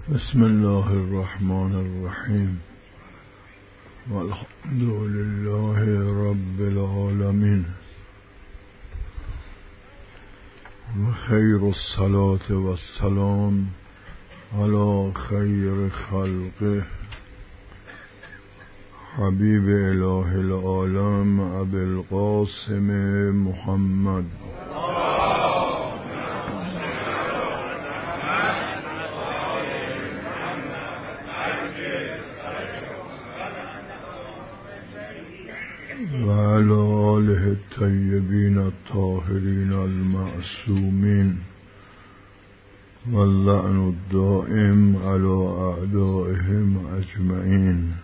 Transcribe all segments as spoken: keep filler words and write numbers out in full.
بسم الله الرحمن الرحیم والحمد لله رب العالمین و خیر الصلاة و السلام علی خیر خلقه حبیب اله العالم ابی القاسم محمد و علی آله الطیبین الطاهرین المعصومین و اللعن الدائم علی اعدائهم اجمعین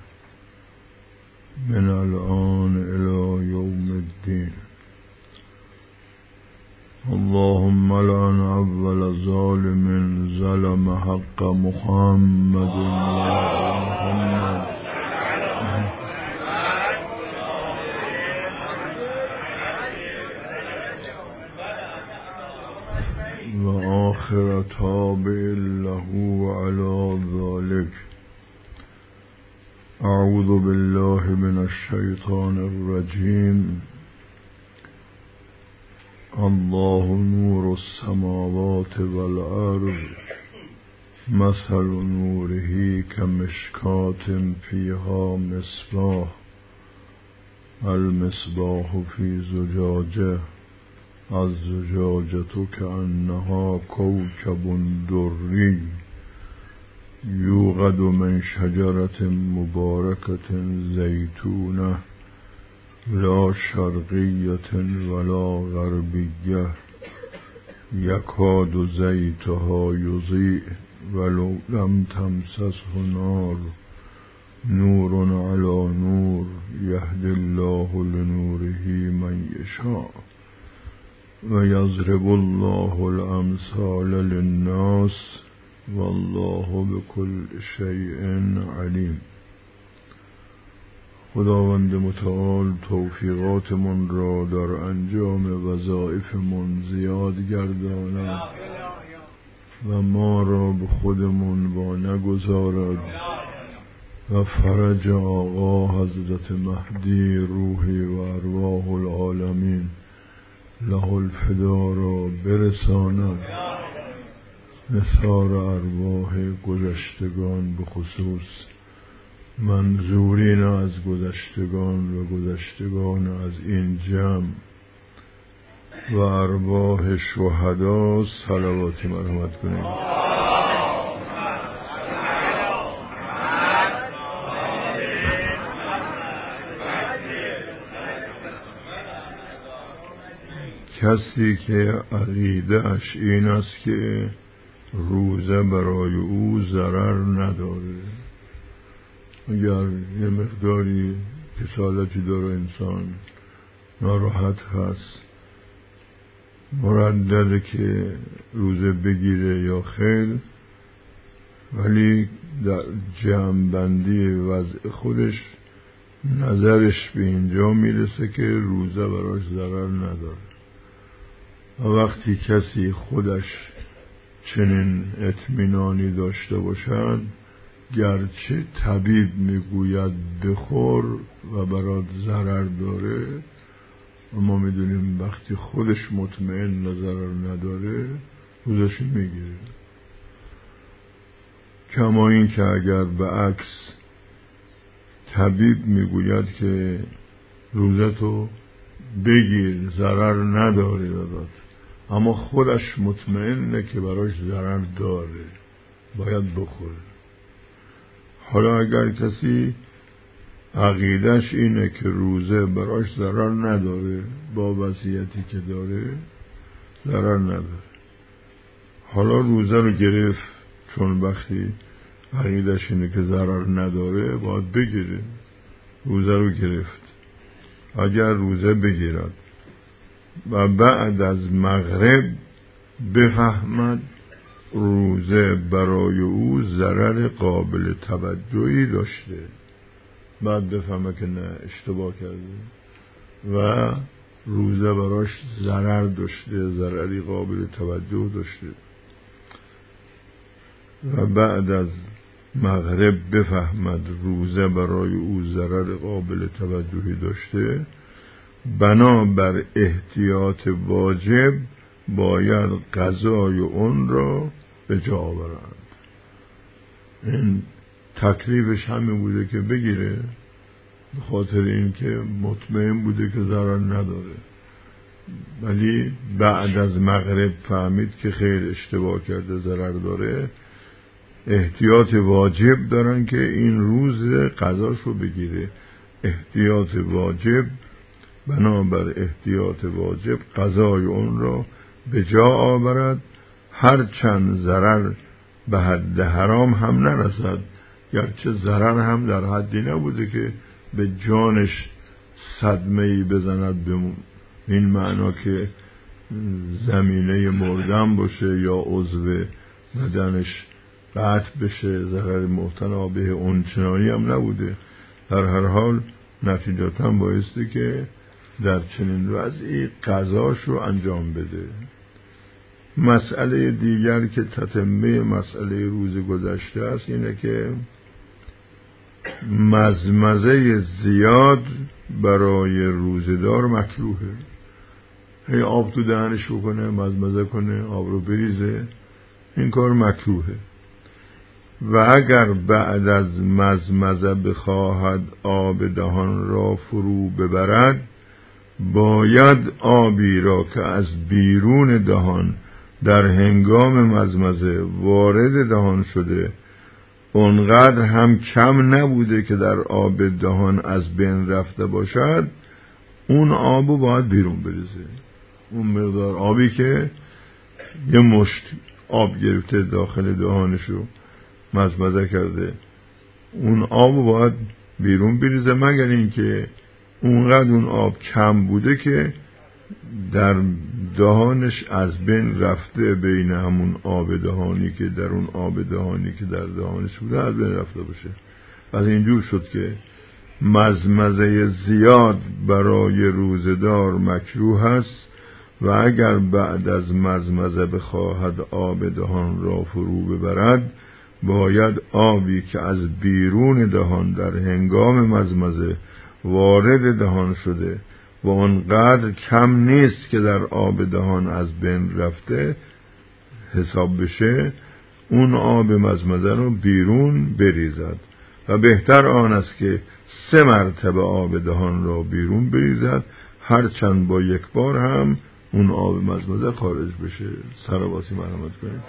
من الآن الی یوم الدین. اللهم لعن اول ظالم ظلم حق محمد و محمد و آخر تابع له علی ذلك. اعوذ بالله من الشیطان الرجیم. الله نور السماوات والارض مثل نوره كمشكاة فيها مصباح المصباح في زجاجة الزجاجة كأنها كوكب دري يوقد من شجرة مباركة زيتونة لا شرقية ولا غربية يكاد زيتها يضيء ولو لم تمسسه نار نور على نور يهدي الله لنوره من يشاء ويضرب الله الأمثال للناس والله بكل شيء عليم. خداوند متعال توفیقاتمون را در انجام وظایفمون زیاد گرداند و ما را به خودمون با نگذارد و فرج آقا حضرت مهدی روحی و ارواح العالمین له الفدا را برساند. نثار ارواح گذشتگان به خصوص منظورین از گذشتگان و گذشتگان از این جمع و ارواح شهدا صلوات مرحمت کنید. کسی که عقیده اش این است که روزه برای او ضرر نداره، اگر یه مقداری کسالتی داره انسان، ناراحت هست، مردده که روزه بگیره یا خیر، ولی در جمع‌بندی وضع خودش نظرش به اینجا میرسه که روزه براش ضرر نداره. و وقتی کسی خودش چنین اطمینانی داشته باشد، گرچه طبیب میگوید بخور و برات ضرر داره، اما میدونیم وقتی خودش مطمئن و ضرر نداره روزش میگیره. کما این که اگر به عکس طبیب میگوید که روزتو بگیر ضرر نداره دادات، اما خودش مطمئنه که براش ضرر داره، باید بخوره. حالا اگر کسی عقیدش اینه که روزه براش ضرر نداره، با وضعیتی که داره ضرر نداره، حالا روزه رو گرفت، چون وقتی عقیدش اینه که ضرر نداره باید بگیره، روزه رو گرفت. اگر روزه بگیرد و بعد از مغرب بفهمد روزه برای او ضرر قابل توجهی داشته، بعد بفهمه که نه اشتباه کرده و روزه براش ضرر داشته، ضرری قابل توجه داشته، و بعد از مغرب بفهمد روزه برای او ضرر قابل توجهی داشته، بنابر احتیاط واجب باید قضای اون را به جا آورد. این تکلیفش همین بوده که بگیره، به خاطر اینکه مطمئن بوده که ضرر نداره، ولی بعد از مغرب فهمید که خیر اشتباه کرده، ضرر داره. احتیاط واجب دارن که این روز قضاشو بگیره. احتیاط واجب، بنابر احتیاط واجب قضای اون را به جا آورد، هر چند ضرر به حد حرام هم نرسد، گرچه ضرر هم در حدی نبوده که به جانش صدمه‌ای بزند، به این معنا که زمینه مردن باشه یا عضو بدنش قطع بشه، ضرر محتنابه اون چنانی هم نبوده. در هر حال نتیجتا بایسته که در چنین وضعی قضاش رو انجام بده. مسئله دیگر که تتمه مسئله روز گذشته است اینه که مزمزه زیاد برای روزدار مکروهه. هی آب تو دهنش بکنه، مزمزه کنه، آب رو بریزه، این کار مکروهه. و اگر بعد از مزمزه بخواهد آب دهان را فرو ببرد، باید آبی را که از بیرون دهان در هنگام مزمزه وارد دهان شده اونقدر هم کم نبوده که در آب دهان از بین رفته باشد، اون آبو باید بیرون بریزه. اون مقدار آبی که یه مشت آب گرفته داخل دهانشو مزمزه کرده، اون آبو باید بیرون بریزه، مگر اینکه اونقدر اون آب کم بوده که در دهانش از بین رفته، بین همون آب دهانی که در اون آب دهانی که در دهانش بوده از بین رفته باشه. پس اینجور شد که مزمزه زیاد برای روزدار مکروه است و اگر بعد از مزمزه بخواهد آب دهان را فرو ببرد، باید آبی که از بیرون دهان در هنگام مزمزه وارد دهان شده و آنقدر کم نیست که در آب دهان از بین رفته حساب بشه، اون آب مزمزه رو بیرون بریزد. و بهتر آن است که سه مرتبه آب دهان را بیرون بریزد، هرچند با یک بار هم اون آب مزمزه خارج بشه. سلواتی مرحمت کنید.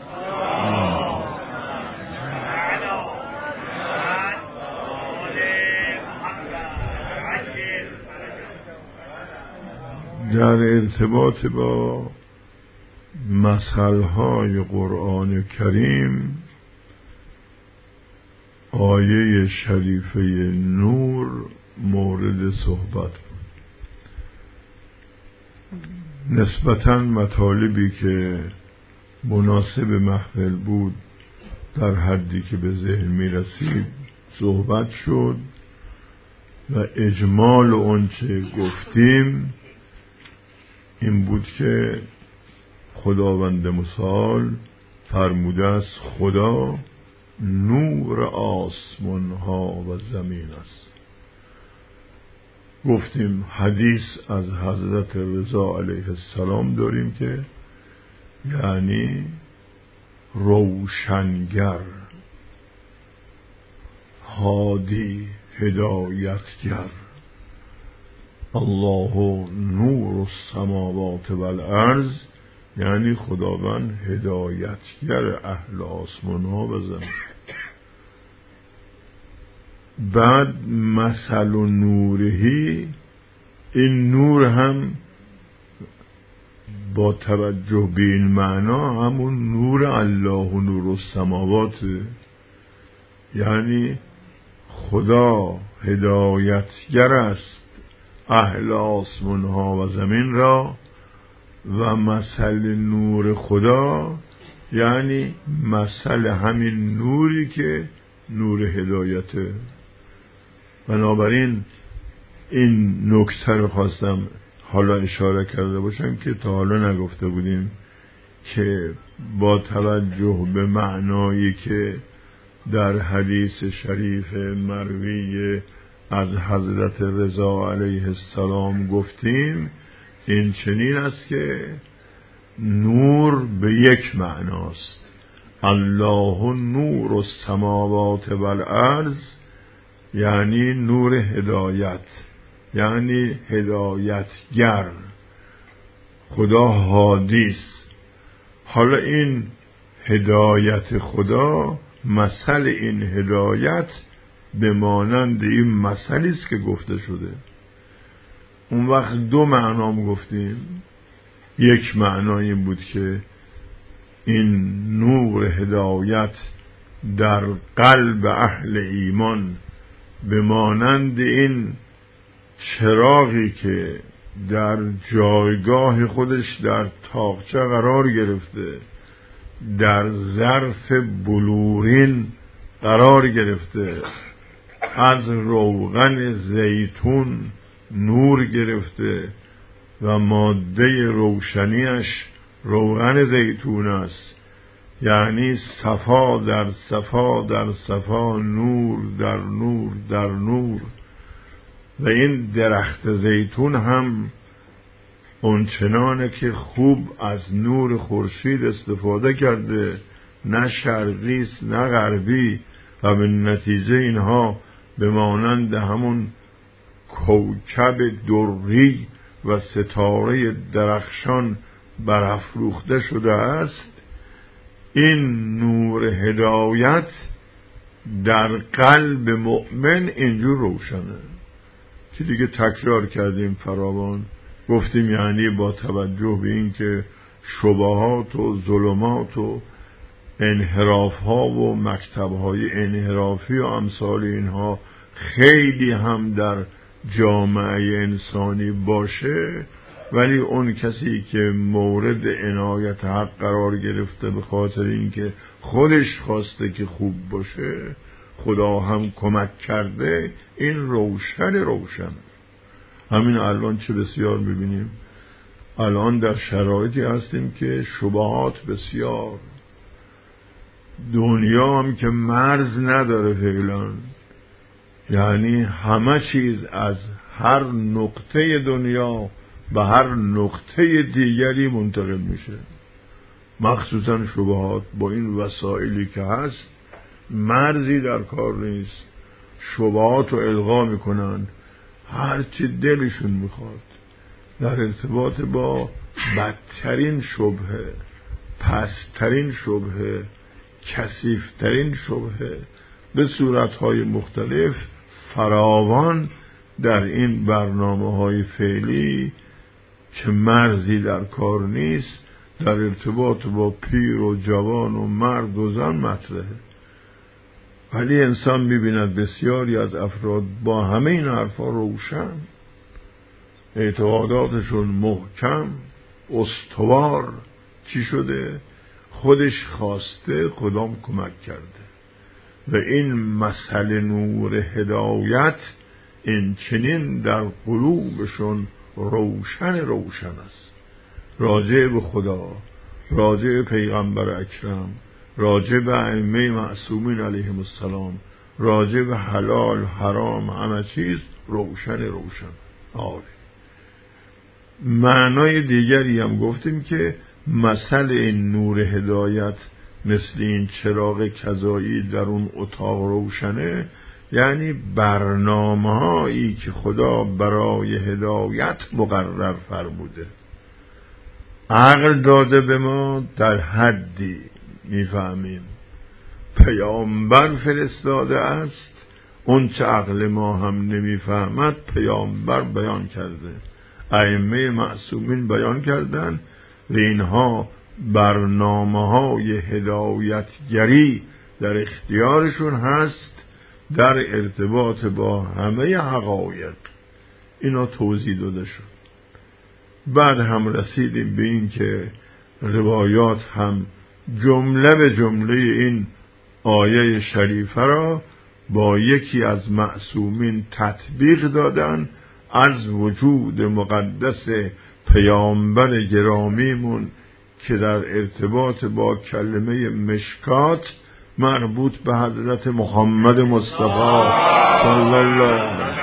در ارتباط با مثلهای قرآن کریم، آیه شریفه نور مورد صحبت بود. نسبتاً مطالبی که مناسب محفل بود در حدی که به ذهن می رسید صحبت شد و اجمال اونچه گفتیم این بود که خداوند متعال فرموده است خدا نور آسمان ها و زمین است. گفتیم حدیث از حضرت رضا علیه السلام داریم که یعنی روشنگر، هادی، هدایتگر. الله نور السماوات والارض، یعنی خداوند هدایتگر اهل آسمان ها و زمین. بعد مثل نورهی، این نور هم با توجه به این معنا همون نور الله و نور السماوات، یعنی خدا هدایتگر است اهل آسمان ها و زمین را، و مثل نور خدا یعنی مثل همین نوری که نور هدایته. بنابراین این نکته رو خواستم حالا اشاره کرده باشم که تا حالا نگفته بودیم، که با توجه به معنایی که در حدیث شریف مروی از حضرت رضا علیه السلام گفتیم، این چنین است که نور به یک معناست. الله نور السماوات والارض، یعنی نور هدایت، یعنی هدایتگر. خدا هادیست. حالا این هدایت خدا، مثل این هدایت به مانند این مثلی است که گفته شده. اون وقت دو معنام گفتیم. یک معنا این بود که این نور هدایت در قلب اهل ایمان به مانند این چراغی که در جایگاه خودش در تاقچه قرار گرفته، در ظرف بلورین قرار گرفته، از روغن زیتون نور گرفته و ماده روشنیش روغن زیتون است، یعنی صفا در صفا در صفا، نور در نور در نور. و این درخت زیتون هم اونچنانه که خوب از نور خورشید استفاده کرده، نه شرقی است نه غربی، و به نتیجه اینها به مانند همون کوکب دری و ستاره درخشان برافروخته شده است. این نور هدایت در قلب مؤمن اینجور روشنه که دیگه تکرار کردیم فراوان. گفتیم یعنی با توجه به این که شبهات و ظلمات و انحراف ها و مکتب های انحرافی و امثال اینها خیلی هم در جامعه انسانی باشه، ولی اون کسی که مورد عنایت حق قرار گرفته به خاطر اینکه خودش خواسته که خوب باشه، خدا هم کمک کرده، این روشن روشن. همین الان چه بسیار ببینیم، الان در شرایطی هستیم که شبهات بسیار، دنیا هم که مرز نداره فعلا، یعنی همه چیز از هر نقطه دنیا به هر نقطه دیگری منتقل میشه. مخصوصا شبهات با این وسایلی که هست مرزی در کار نیست، شبهات رو القا میکنن هر چی دلشون میخواد در ارتباط با بدترین شبهه، پسترین شبهه، کثیفترین شبهه، به صورتهای مختلف فراوان در این برنامه های فعلی که مرزی در کار نیست، در ارتباط با پیر و جوان و مرد و زن مطرحه. ولی انسان میبیند بسیاری از افراد با همه این حرفا روشن، اعتقاداتشون محکم، استوار. چی شده؟ خودش خواسته، خدام کمک کرده. و این مسئله نور هدایت این چنین در قلوبشون روشن روشن است، راجع به خدا، راجع به پیغمبر اکرم، راجع به ائمه معصومین علیهم السلام، راجع به حلال حرام، همه چیز روشن روشن. آره. معنای دیگری هم گفتیم که مسئله این نور هدایت مثل این چراغ کذایی در اون اتاق روشنه، یعنی برنامه هایی که خدا برای هدایت مقرر فرموده، عقل داده به ما در حدی میفهمیم، پیامبر فرستاده است، اون چه عقل ما هم نمیفهمد پیامبر بیان کرده، ائمه معصومین بیان کردن و اینها برنامه های هدایتگری در اختیارشون هست در ارتباط با همه حقایق. اینا توضیح داده شد. بعد هم رسیدیم به این که روایات هم جمله به جمله این آیه شریفه را با یکی از معصومین تطبیق دادن، از وجود مقدس پیامبر گرامیمون که در ارتباط با کلمه مشکات مربوط به حضرت محمد مصطفی صلی الله علیه وسلم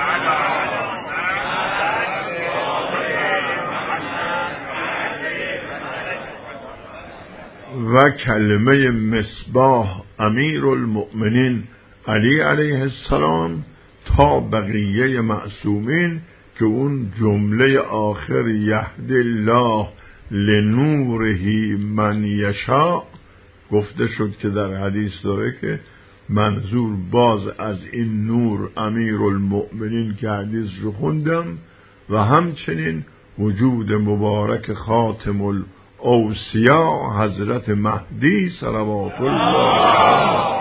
و کلمه مصباح امیر المؤمنین علی علیه السلام تا بقیه معصومین که اون جمله آخر یهدی الله لنوره من یشاء گفته شد که در حدیث داره که منظور باز از این نور امیر المؤمنین که حدیث رو خوندم و همچنین وجود مبارک خاتم الاوصیا حضرت مهدی صلوات الله علیه.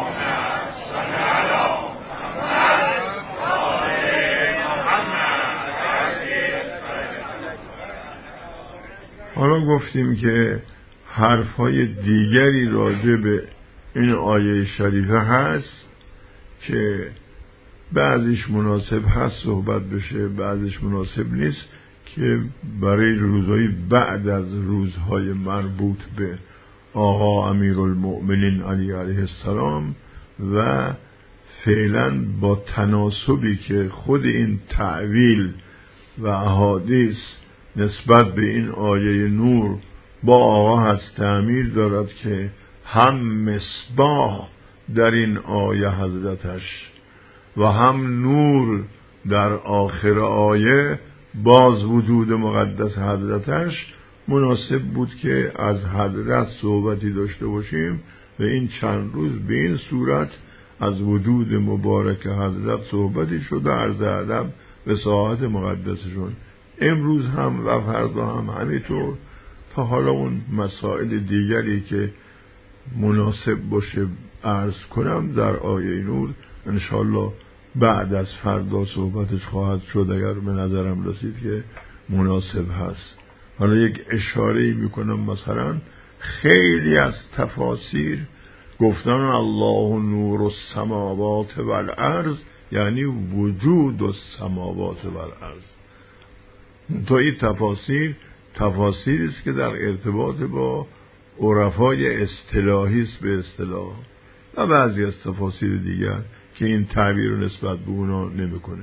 حالا گفتیم که حرفای دیگری راجع به این آیه شریفه هست که بعضیش مناسب هست صحبت بشه، بعضیش مناسب نیست که برای روزهای بعد از روزهای مربوط به آقا امیرالمؤمنین علی علیه السلام و فعلا با تناسبی که خود این تعویل و احادیث نسبت به این آیه نور با آقا هست تعمیل دارد که هم مصباح در این آیه حضرتش و هم نور در آخر آیه باز وجود مقدس حضرتش مناسب بود که از حضرت صحبتی داشته باشیم و این چند روز به این صورت از وجود مبارک حضرت صحبتی شده عرض ادب به ساعت مقدسشون. امروز هم و فردا هم همینطور تا حالا اون مسائل دیگری که مناسب باشه عرض کنم در آیه نور انشالله بعد از فردا صحبتش خواهد شد اگر به نظرم رسید که مناسب هست. حالا یک اشاره میکنم، مثلا خیلی از تفاسیر گفتن الله نور السماوات والارض یعنی وجود السماوات والارض. تا این تفاسیر تفاسیری است که در ارتباط با عرفای اصطلاحی است به اصطلاح و بعضی از تفاسیر دیگر که این تعبیر رو نسبت به اونا نمیکنه.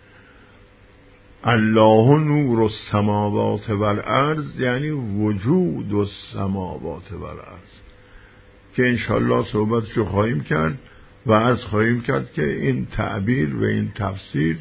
الله نور السماوات والارض یعنی وجود السماوات والارض که انشالله صحبتشو خواهیم کرد و عرض خواهیم کرد که این تعبیر و این تفسیر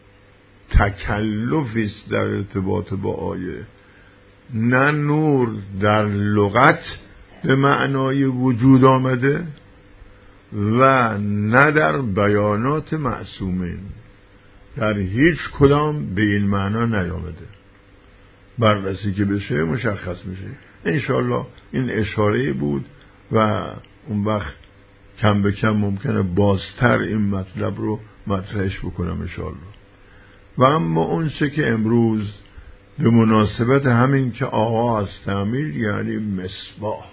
تکلفی است در ارتباط با آیه. نه نور در لغت به معنای وجود آمده و نه در بیانات معصومین در هیچ کدام به این معنا نیامده. بررسی که بشه مشخص میشه انشالله. این اشاره بود و اون وقت کم به کم ممکنه بازتر این مطلب رو مطرحش بکنم انشالله. و اما اون چه که امروز به مناسبت همین که آقا از تعمیر یعنی مصباح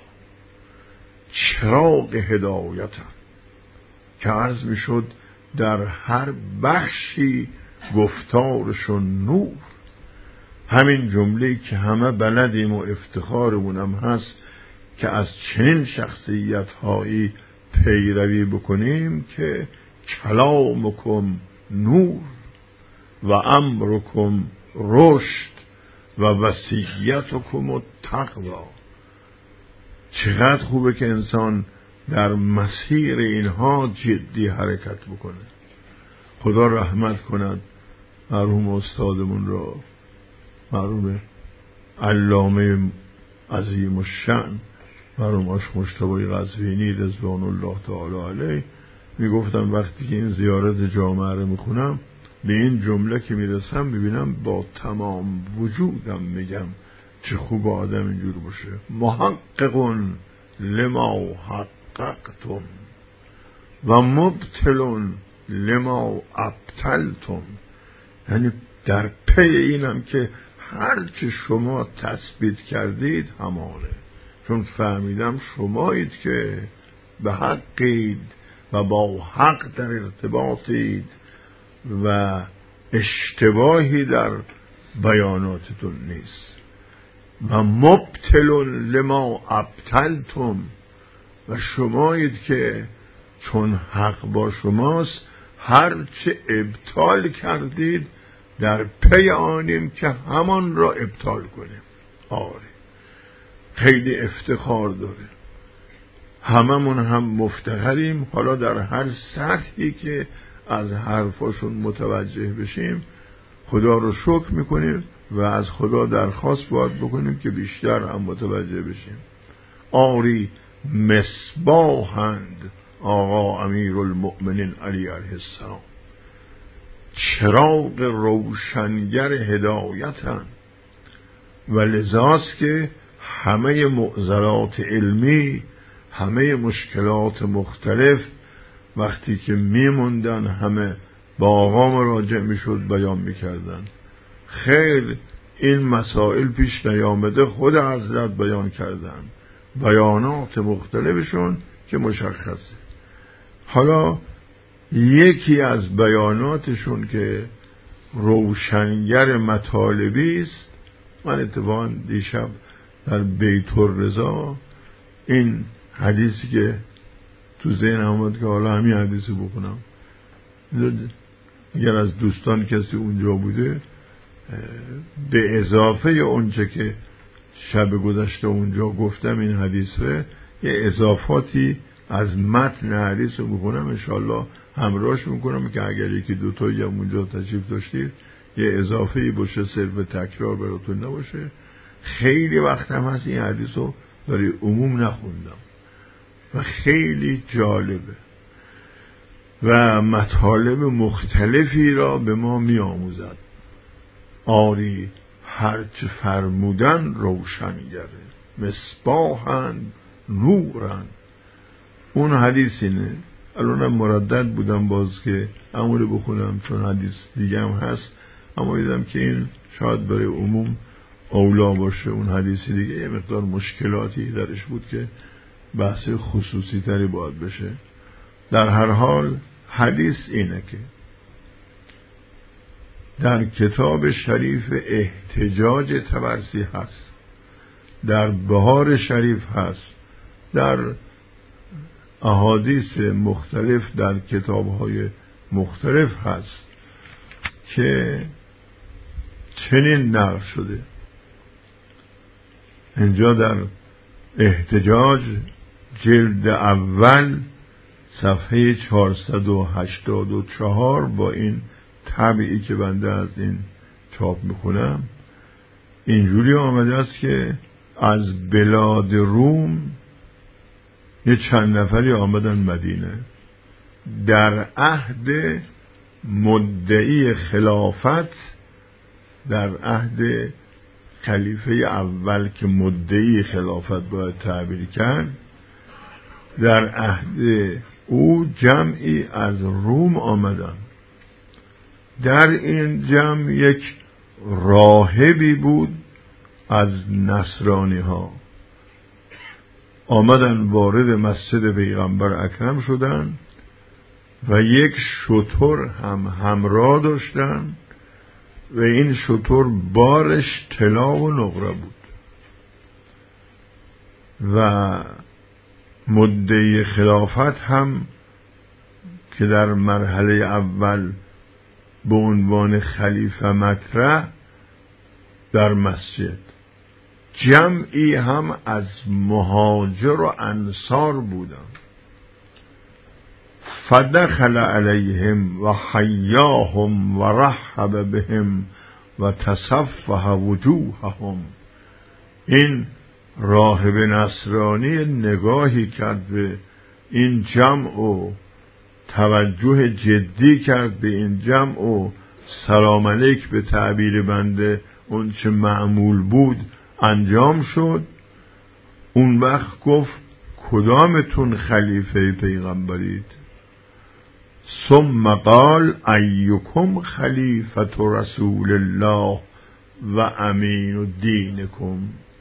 چراغ هدایتم که عرض می شد در هر بخشی گفتارشون نور. همین جمله که همه بلدیم و افتخارمونم هست که از چنین شخصیت هایی پیروی بکنیم که کلامکم نور و امرکم رشد و وصیتکم التقوی. چقدر خوبه که انسان در مسیر اینها جدی حرکت بکنه. خدا رحمت کند مرحوم استادمون را، مرحوم علامه عظیم الشأن مرحوم آش مجتبی قزوینی رضوان الله تعالی علیه. میگفتم وقتی که این زیارت جامعه رو میخونم به این جمله که میرسم ببینم با تمام وجودم میگم چه خوب آدم اینجور باشه. محققون لما حققتم و مبتلون لما ابطلتم. یعنی در پی اینم که هرچه شما تثبیت کردید همانه، چون فهمیدم شمایید که به حقید و با حق در ارتباطید و اشتباهی در بیاناتتون نیست. و مبتل لما ابطلتم، و شمایید که چون حق با شماست هر چه ابطال کردید در پی آنیم که همان را ابطال کنیم. آره خیلی افتخار داره، هممون هم مفتخریم. حالا در هر سطحی که از حرفاشون متوجه بشیم خدا رو شکر میکنیم و از خدا درخواست باید بکنیم که بیشتر هم متوجه بشیم. آری مصباحند آقا امیرالمؤمنین علی علیه السلام، چراغ روشنگر هدایتند، و لذاست که همه معضلات علمی، همه مشکلات مختلف وقتی که میموندن همه با آقا مراجع میشد بیان میکردن. خیر این مسائل پیش نیامده، خود حضرت بیان کردن، بیانات مختلفشون که مشخصه. حالا یکی از بیاناتشون که روشنگر مطالبی است، من اتفاقا دیشب در بیت الرضا این حدیثی که تو ذهن آمد که حالا همین حدیثی بخونم، اگر از دوستان کسی اونجا بوده به اضافه اونچه که شب گذشته اونجا گفتم این حدیثه یه اضافاتی از متن حدیث رو بخونم، انشالله همراهش میکنم که اگر یکی دوتایی هم اونجا تشریف داشتید یه اضافه‌ای باشه، صرف تکرار براتون نباشه. خیلی وقت هم هست این حدیث رو برای عموم نخوندم و خیلی جالبه و مطالب مختلفی را به ما می آموزد. آری هرچه فرمودن روشنگره، مصباحند نورند. اون حدیث اینه. الانم مردد بودم باز که امور بخونم چون حدیث دیگه هم هست، اما دیدم که این شاید برای عموم اولا باشه. اون حدیثی دیگه یه مقدار مشکلاتی درش بود که بحث خصوصی تری باید بشه. در هر حال حدیث اینه که در کتاب شریف احتجاج طبرسی هست، در بهار شریف هست، در احادیث مختلف در کتاب‌های مختلف هست که چنین نقل شده. اینجا در احتجاج جلد اول صفحه چهارصد و هشتاد و چهار با این طبعی که بنده از این چاپ میکنم اینجوری آمده است که از بلاد روم یه چند نفری آمدن مدینه در عهد مدعی خلافت، در عهد خلیفه اول که مدعی خلافت باید تعبیر کرد، در عهد او جمعی از روم آمدن. در این جمع یک راهبی بود از نصرانی ها، آمدن وارد مسجد پیغمبر اکرم شدن و یک شتر هم همراه داشتن و این شتر بارش طلا و نقره بود و مدعی خلافت هم که در مرحله اول به عنوان خلیفه مطرح در مسجد، جمعی هم از مهاجر و انصار بودند. فدخل علیهم و حیاهم و رحب بهم و تصفح وجوههم. این راهب نصرانی نگاهی کرد به این جمع و توجه جدی کرد به این جمع و سلام علیک به تعبیر بنده اون چه معمول بود انجام شد. اون وقت گفت کدامتون خلیفه پیغمبرید؟ ثم قال ایکم خلیفة رسول الله و امین دینکم.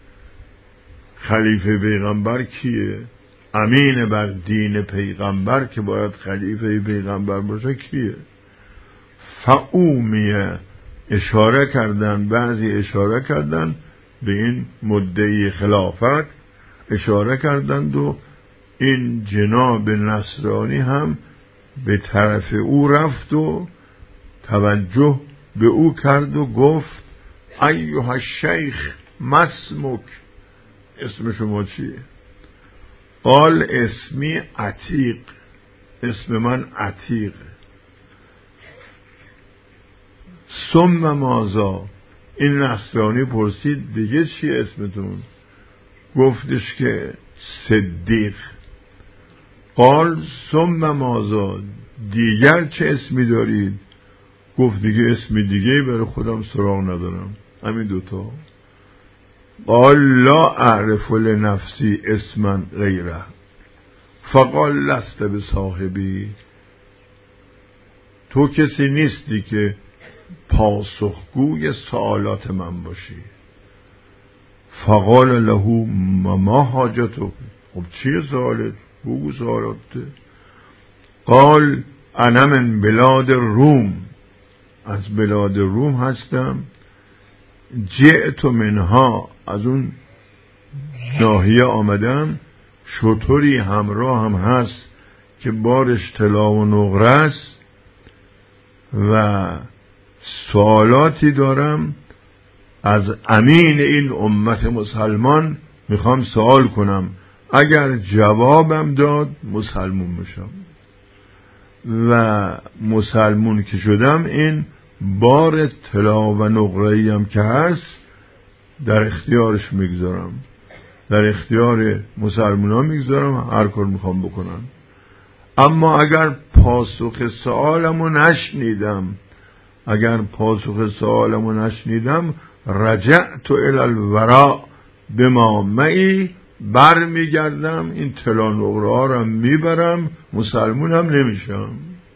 خلیفه پیغمبر کیه؟ امین بر دین پیغمبر که باید خلیفه پیغمبر باشه کیه؟ فاومیه اشاره کردن، بعضی اشاره کردن به این مدعی خلافت اشاره کردند و این جناب نصرانی هم به طرف او رفت و توجه به او کرد و گفت ایها الشیخ مسمک، اسم شما چیه؟ قال اسمی عتیق، اسم من عتیق. ثم ماذا؟ این نصرانی پرسید دیگه چی اسمتون؟ گفتش که صدیق. قال ثم ماذا؟ دیگر چه اسمی دارید؟ گفت دیگه اسمی دیگه برای خودم سراغ ندارم، همین دوتا. قال لا اعرف لنفسی اسما غیره. فقال لست بصاحبی، تو کسی نیستی که پاسخگوی سوالات من باشی. فقال له ما حاجتو، خب چیه سوالت؟ بگو سوالات. قال انا من بلاد روم، از بلاد روم هستم. جئت منها، از اون ناحیه آمدم. شطوری همراه هم هست که بارش طلا و نقره است و سوالاتی دارم از امین این امت مسلمان، میخوام سوال کنم، اگر جوابم داد مسلمون میشم و مسلمون که شدم این بار طلا و نقره‌ای هم که هست در اختیارش میگذارم، در اختیار مسلمانان میگذارم، هر کار میخوام بکنم. اما اگر پاسخ سوالمو نشنیدم اگر پاسخ سوالمو نشنیدم رجعت الی الوراء بما معی، بر میگردم این طلا نقره ها رو میبرم، مسلمون هم نمیشم.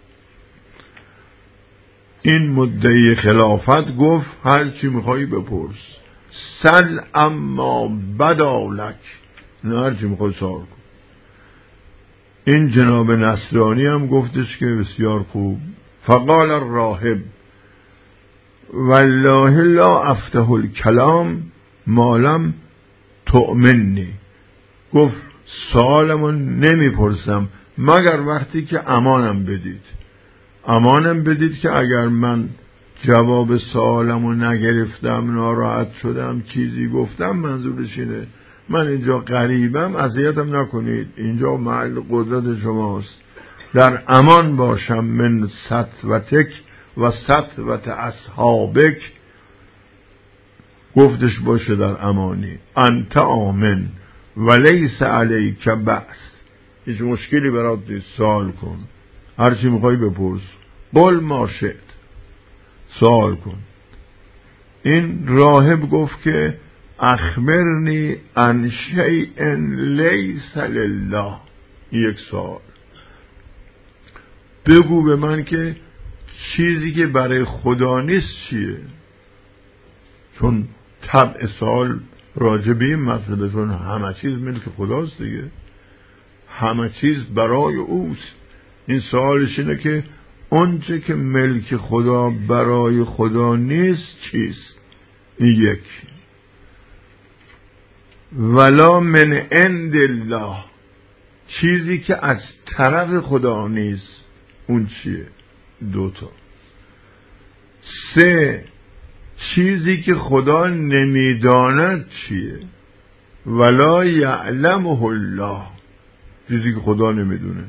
این مدعی خلافت گفت هر چی میخوایی بپرس، سل اما بدالک، نه هر چی میخوای سوال کن. این جناب نصرانی هم گفتش که بسیار خوب. فقال الراهب والله لا افتح الکلام ما لم تؤمنی، گفت سوالمون نمیپرسم مگر وقتی که امانم بدید، امانم بدید که اگر من جواب سوالمو نگرفتم، ناراحت شدم، چیزی گفتم، منظورش اینه من اینجا غریبم، اذیتم نکنید، اینجا محل قدرت شماست، در امان باشم من سطوتک و سطوت اصحابک. گفتش باشه در امانی، انت آمن ولیس علیک بأس، هیچ مشکلی برات نیست، سوال کن، هر چی میخوای بپرس، قل ما شئت، سوال کن. این راهب گفت که اخبرنی عن شیء لیس لله، یک سوال، بگو به من که چیزی که برای خدا نیست چیه، چون طبع سوال راجع به این مسئله، چون همه چیز ملک خداست دیگه، همه چیز برای اوست. این سوالش اینه که اونچه که ملک خدا برای خدا نیست چیست؟ این یک. ولا من عند الله، چیزی که از طرف خدا نیست اون چیه؟ دوتا. سه، چیزی که خدا نمیداند چیه؟ ولا یعلمه الله، چیزی که خدا نمیدونه.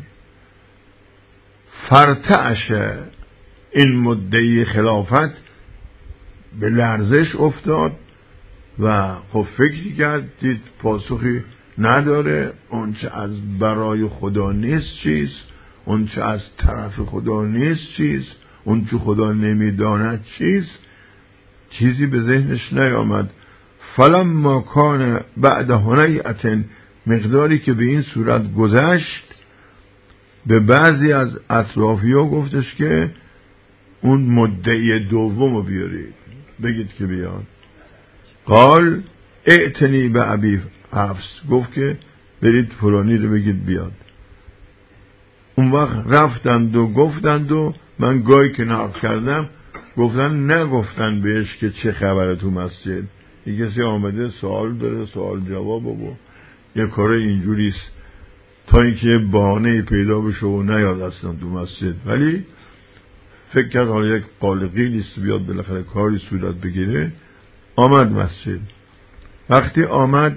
فرتعش، این مدعی خلافت به لرزش افتاد و خب فکری کرد، دید پاسخی نداره، اونچه از برای خدا نیست چیز، اونچه از طرف خدا نیست چیز، اونچه خدا نمیداند چیز، چیزی به ذهنش نیامد. فلما کان بعد هنیئة، مقداری که به این صورت گذشت، به بعضی از اطرافی‌ها گفتش که اون مدعی دوم رو بیارید، بگید که بیاد. قال ائتنی به ابی حفص، گفت که برید فلانی رو بگید بیاد. اون وقت رفتند و گفتند و من گاهی که نقل کردم گفتن نگفتن بهش که چه خبره تو مسجد، یه کسی آمده سوال داره، سوال جواب و یه کار اینجوریست تا اینکه یه بهانه پیدا بشه و نیاد اصلا تو مسجد، ولی فکر کرد حالا یک قالقی نیست بیاد بالاخره کاری صورت بگیره، آمد مسجد. وقتی آمد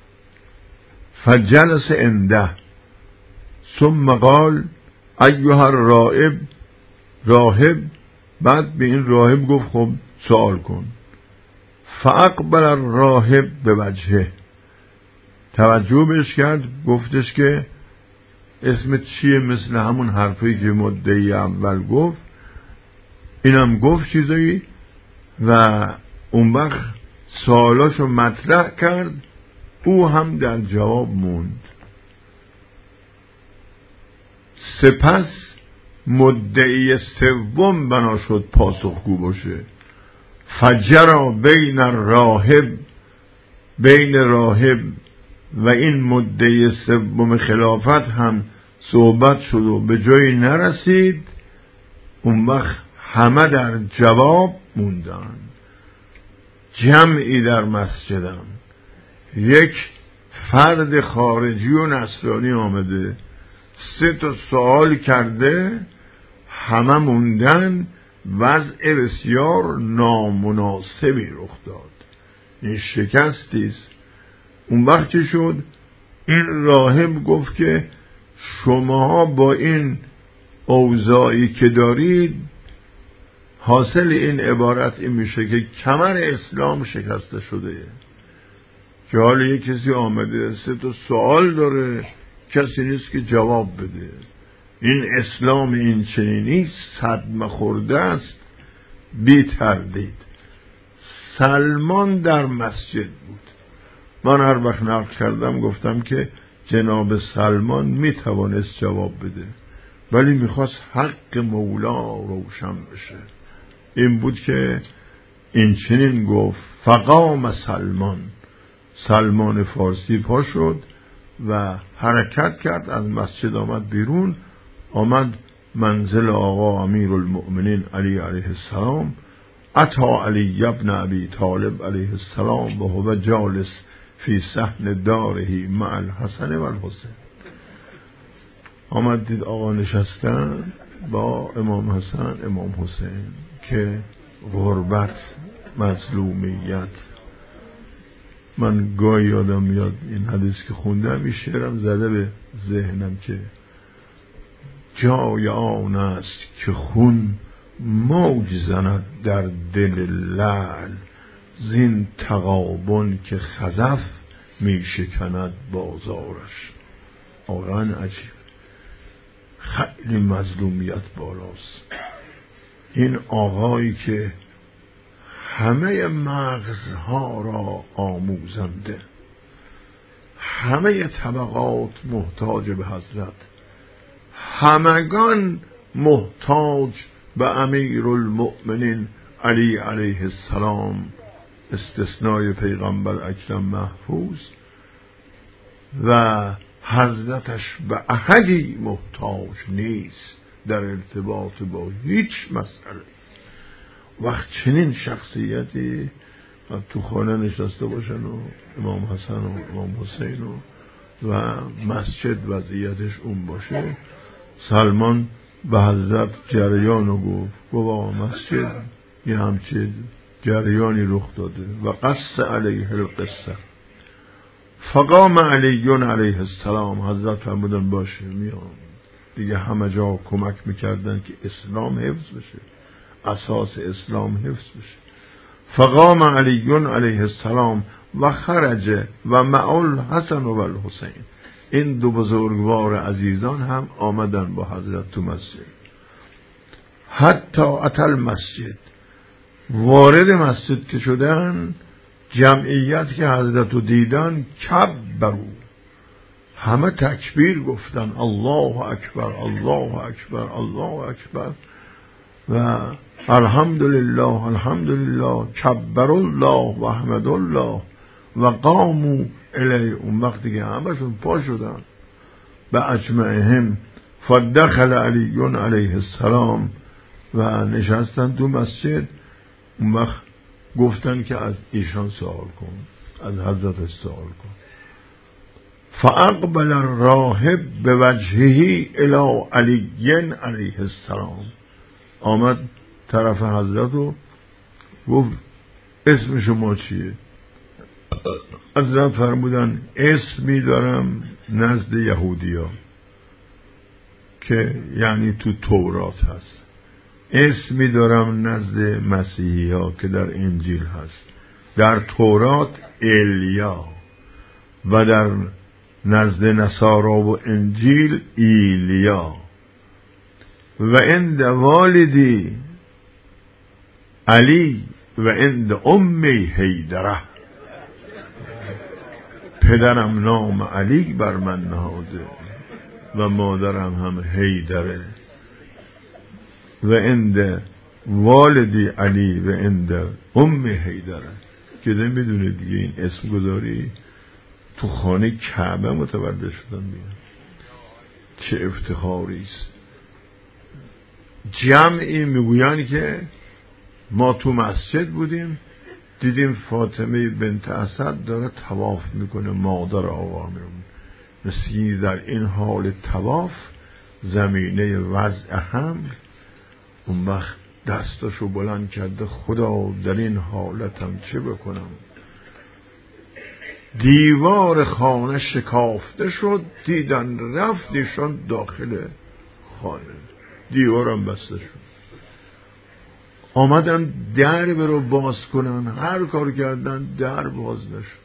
فجلس عنده ثم قال ایها الراهب، راهب، بعد به این راهب گفت خب سوال کن. فاقبل الراهب به وجهه، توجه بهش کرد، گفتش که اسمت چیه؟ مثل همون حرفی که مدعی اول گفت اینم گفت چیزایی و اون وقت سوالاشو مطرح کرد، او هم در جواب موند. سپس مدعی سوم بنا شد پاسخگو باشه. فجرا بین الراهب، بین راهب و این مدعی سوم خلافت هم صحبت شد و به جایی نرسید. اون وقت همه در جواب موندن. جمعی در مسجدم، یک فرد خارجی و نصرانی آمده سه تا سوال کرده، همه موندن. وضع بسیار نامناسبی رخ داد، این شکستیست. اون وقت چه شد؟ این راهب گفت که شما با این اوضاعی که دارید، حاصل این عبارت این میشه که کمر اسلام شکسته شده، که حالا یک کسی آمده سه تا سوال داره، کسی نیست که جواب بده. این اسلام این چنینی صدمه خورده است بی تردید. سلمان در مسجد بود. من هر وقت نقل کردم گفتم که جناب سلمان می توانست جواب بده، ولی میخواست حق مولا روشن بشه. این بود که این چنین گفت فقام سلمان، سلمان فارسی پا شد و حرکت کرد، از مسجد آمد بیرون، آمد منزل آقا امیر المؤمنین علی علیه السلام. اتا علی ابن ابی طالب علیه السلام و هو جالس فی صحن داره مع الحسن و الحسین. آمد دید آقا نشستن با امام حسن امام حسین که غربت، مظلومیت. من گاهی یادم میاد این حدیث که خوندم، این شعرم زده به ذهنم که جای آن است که خون موج زند در دل لعل، زین تغابن که خزف می شکند بازارش. واقعا عجیب، خیلی مظلومیت بالاست. این آقایی که همه مغزها را آموزنده، همه طبقات محتاج به حضرت، همگان محتاج به امیر المؤمنین علی علیه السلام، استثنای پیغمبر اکرم محفوظ، و حضرتش به احدی محتاج نیست در ارتباط با هیچ مسئله. وقت چنین شخصیتی تو خانه نشسته باشن و امام حسن و امام حسین و, و مسجد وضعیتش اون باشه، سلمان به حضرت جریانو گفت، گفت مسجد یه همچه جریانی رخ داده و قص علیه القصه. فقام علیون علیه السلام، حضرت فرمودن باشه میام دیگه. همه جا کمک میکردن که اسلام حفظ بشه، اساس اسلام حفظ بشه. فقام علیون علیه السلام و خرج و معل حسن و الحسین، این دو بزرگوار عزیزان هم آمدن با حضرت تو مسجد. حتی اتل مسجد، وارد مسجد که شدن، جمعیت که حضرت رو دیدن کبرو، همه تکبیر گفتن، الله اکبر الله اکبر الله اکبر و الحمدلله الحمدلله کبر الله و احمد الله و قامو الی. اون وقتی که همشون پا شدن به اجمعهم، فدخل علیون علیه السلام و نشستن تو مسجد. اون وقت گفتن که از ایشان سوال کن، از حضرت سوال کن. فاقبل الراهب بوجهه الی علی علیه السلام، آمد طرف حضرت و گفت اسم شما چیه؟ حضرت فرمودن اسمی دارم نزد یهودیا که یعنی تو تورات هست، اسمی دارم نزد مسیحی ها که در انجیل هست. در تورات ایلیا و در نزد نصارا و انجیل ایلیا. و عند والدی علی و عند امی حیدره، پدرم نام علی بر من نهاده و مادرم هم حیدره. و عند والدی علی و عند امی حیدره، که نمیدونه دیگه این اسم گذاری تو خانه کعبه متولد شدن. میگن چه افتخاری است. جمعی میگویند که ما تو مسجد بودیم، دیدیم فاطمه بنت اسد داره طواف میکنه، مادر آقا میرون، مثل در این حال طواف زمینه وضع حمل. اون وقت دستاشو بلند کرده، خدا در این حالتم چه بکنم؟ دیوار خانه شکافته شد، دیدن رفت ایشان داخل خانه، دیوارم بسته شد. آمدن در رو باز کنن، هر کار کردن در باز نشد.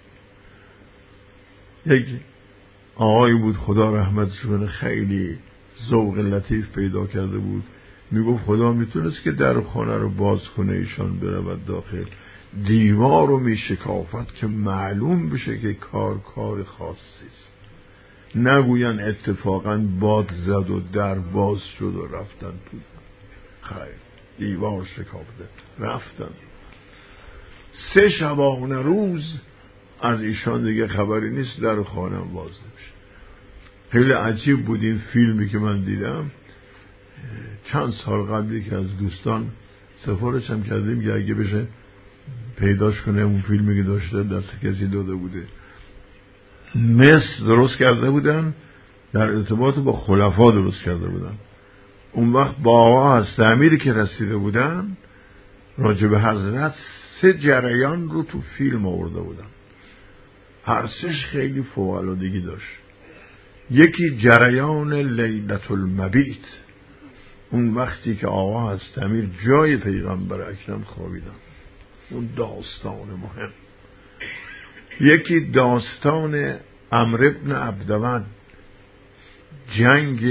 یک آقایی بود خدا رحمتش کنه، خیلی ذوق لطیف پیدا کرده بود، میگفت خدا میتونست که در خانه رو باز کنه، ایشان برود داخل، دیوار رو میشکافت که معلوم بشه که کار کار خاصی است، نگوین اتفاقا باد زد و در باز شد و رفتن تو. خیر، دیوار شکافته رفتن. سه شبانه روز از ایشان دیگه خبری نیست، در خانه باز نمیشه. خیلی عجیب بود این فیلمی که من دیدم. چند سال قبلی که از دوستان سفارش هم کردیم که اگه بشه پیداش کنه، اون فیلمی که داشته دست کسی داده بوده. مصر درست کرده بودن، در ارتباط با خلفا درست کرده بودن. اون وقت با آقا از تعمیری که رسیده بودن راجع به حضرت سه جریان رو تو فیلم آورده بودن، هر سهش خیلی فوق‌العادگی داشت. یکی جریان لیلة المبیت، اون وقتی که آقا از تعمیر جای پیغمبر اکرم خوابیدن، اون داستان مهم. یکی داستان عمرو بن عبدود، جنگ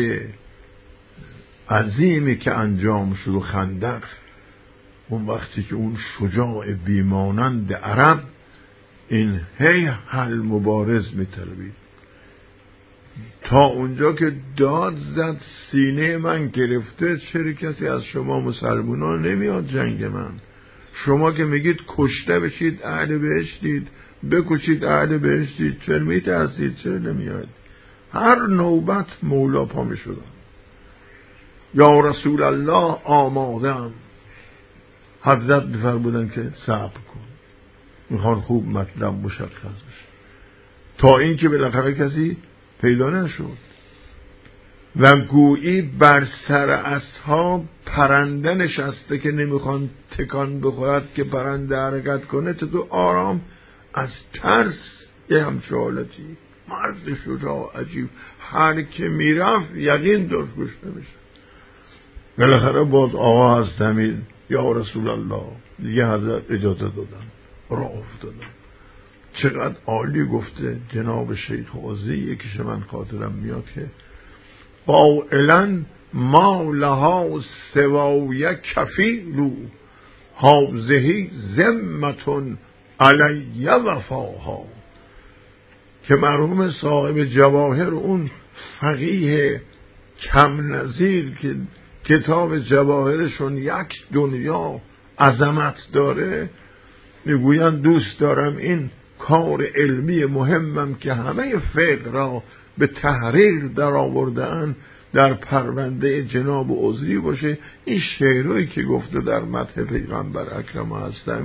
عظیمی که انجام شد و خندق، اون وقتی که اون شجاع بیمانند عرب این هی حل مبارز می‌طلبید، تا اونجا که داد زد سینه من گرفته، چرا کسی از شما مسلمانان نمیاد جنگ من؟ شما که میگید کشته بشید اهل بهشتید، بکشید اهل بهشتید، چرا میترسید؟ چرا نمیاد؟ هر نوبت مولا پا میشدن، یا رسول الله آمادم. حضرت بفرمودن که صبر کن، میخوان خوب مطلب مشخص بشه، تا این که بالاخره کسی پیدا نشد و گویی بر سر اصحاب پرنده نشسته که نمیخوان تکان بخورد که پرنده حرکت کنه، تو آرام از ترس یه همچه حالتی. مرد شجاع عجیب، هر که میرفت یقین داشت کشته میشه. بالاخره باز آقا هستمید، یا رسول الله، دیگه حضرت اجازه دادن، راه افتادن. چقدر عالی گفته جناب شیخ عزی، یکیش من خاطرم میاد که قائلا ما لها سوای کفیلو حاضهی ذمتون علی وفاها، که مرحوم صاحب جواهر، اون فقیه کم نظیر که کتاب جواهرشون یک دنیا عظمت داره، میگویند دوست دارم این کار علمی مهمم که همه فقه را به تحریر در آوردن در پرونده جناب عزی باشه. این شعرهایی که گفته در مدح پیغمبر اکرم هستمید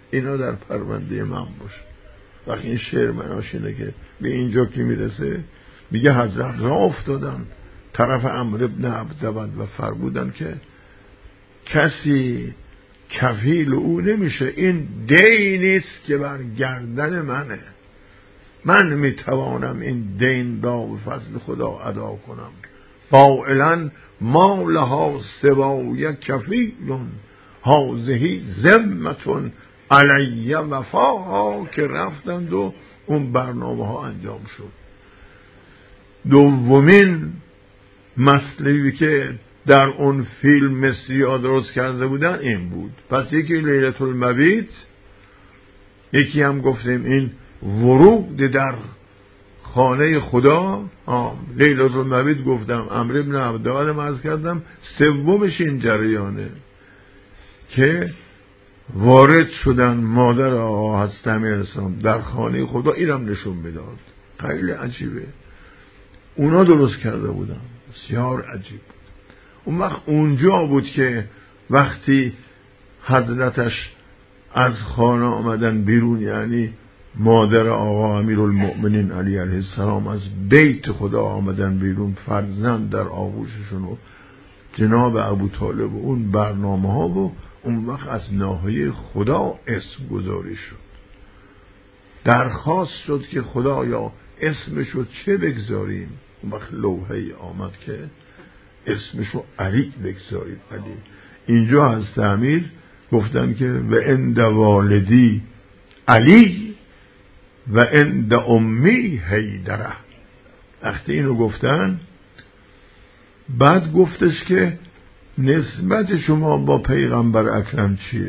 اینا در پرونده من باشه. وقتی این شعر مناش اینه که به اینجا که میرسه میگه حضرت را افتادن طرف عمرو بن عبدود و فرمودن که کسی کفیل او نمیشه، این دینی است که بر گردن منه، من میتوانم این دین را به فضل خدا ادا کنم. قائلا ما لها سوای کفیلون هذه ذمتون علی وفاها، که رفتند و اون برنامه ها انجام شد. دومین مسئله‌ای که در اون فیلم مصری‌ها درست کرده بودن این بود. پس یکی لیلة المبیت، یکی هم گفتیم این ورود در خانه خدا. لیلة المبیت گفتم عمرو بن عبدود عرض کردم، سومش این جریانه که وارد شدن مادر آقا حضرت امیرالاسلام در خانه خدا، اینم نشون میداد. خیلی عجیبه، اونا درست کرده بودن، بسیار عجیب. اون وقت اونجا بود که وقتی حضرتش از خانه آمدن بیرون، یعنی مادر آقا امیرالمؤمنین علی علیه السلام از بیت خدا آمدن بیرون، فرزند در آغوششون و جناب ابو طالب و اون برنامه ها، و اون وقت از ناحیه خدا اسم گذاری شد. درخواست شد که خدایا اسمشو چه بگذاریم؟ اون وقت لوحه‌ای آمد که اسمشو علی بگذارید. علی اینجا از تعمیر گفتن که و عند والدی علی و عند امی حیدره. وقتی اینو گفتن بعد گفتش که نسبت شما با پیغمبر اکرم چیه؟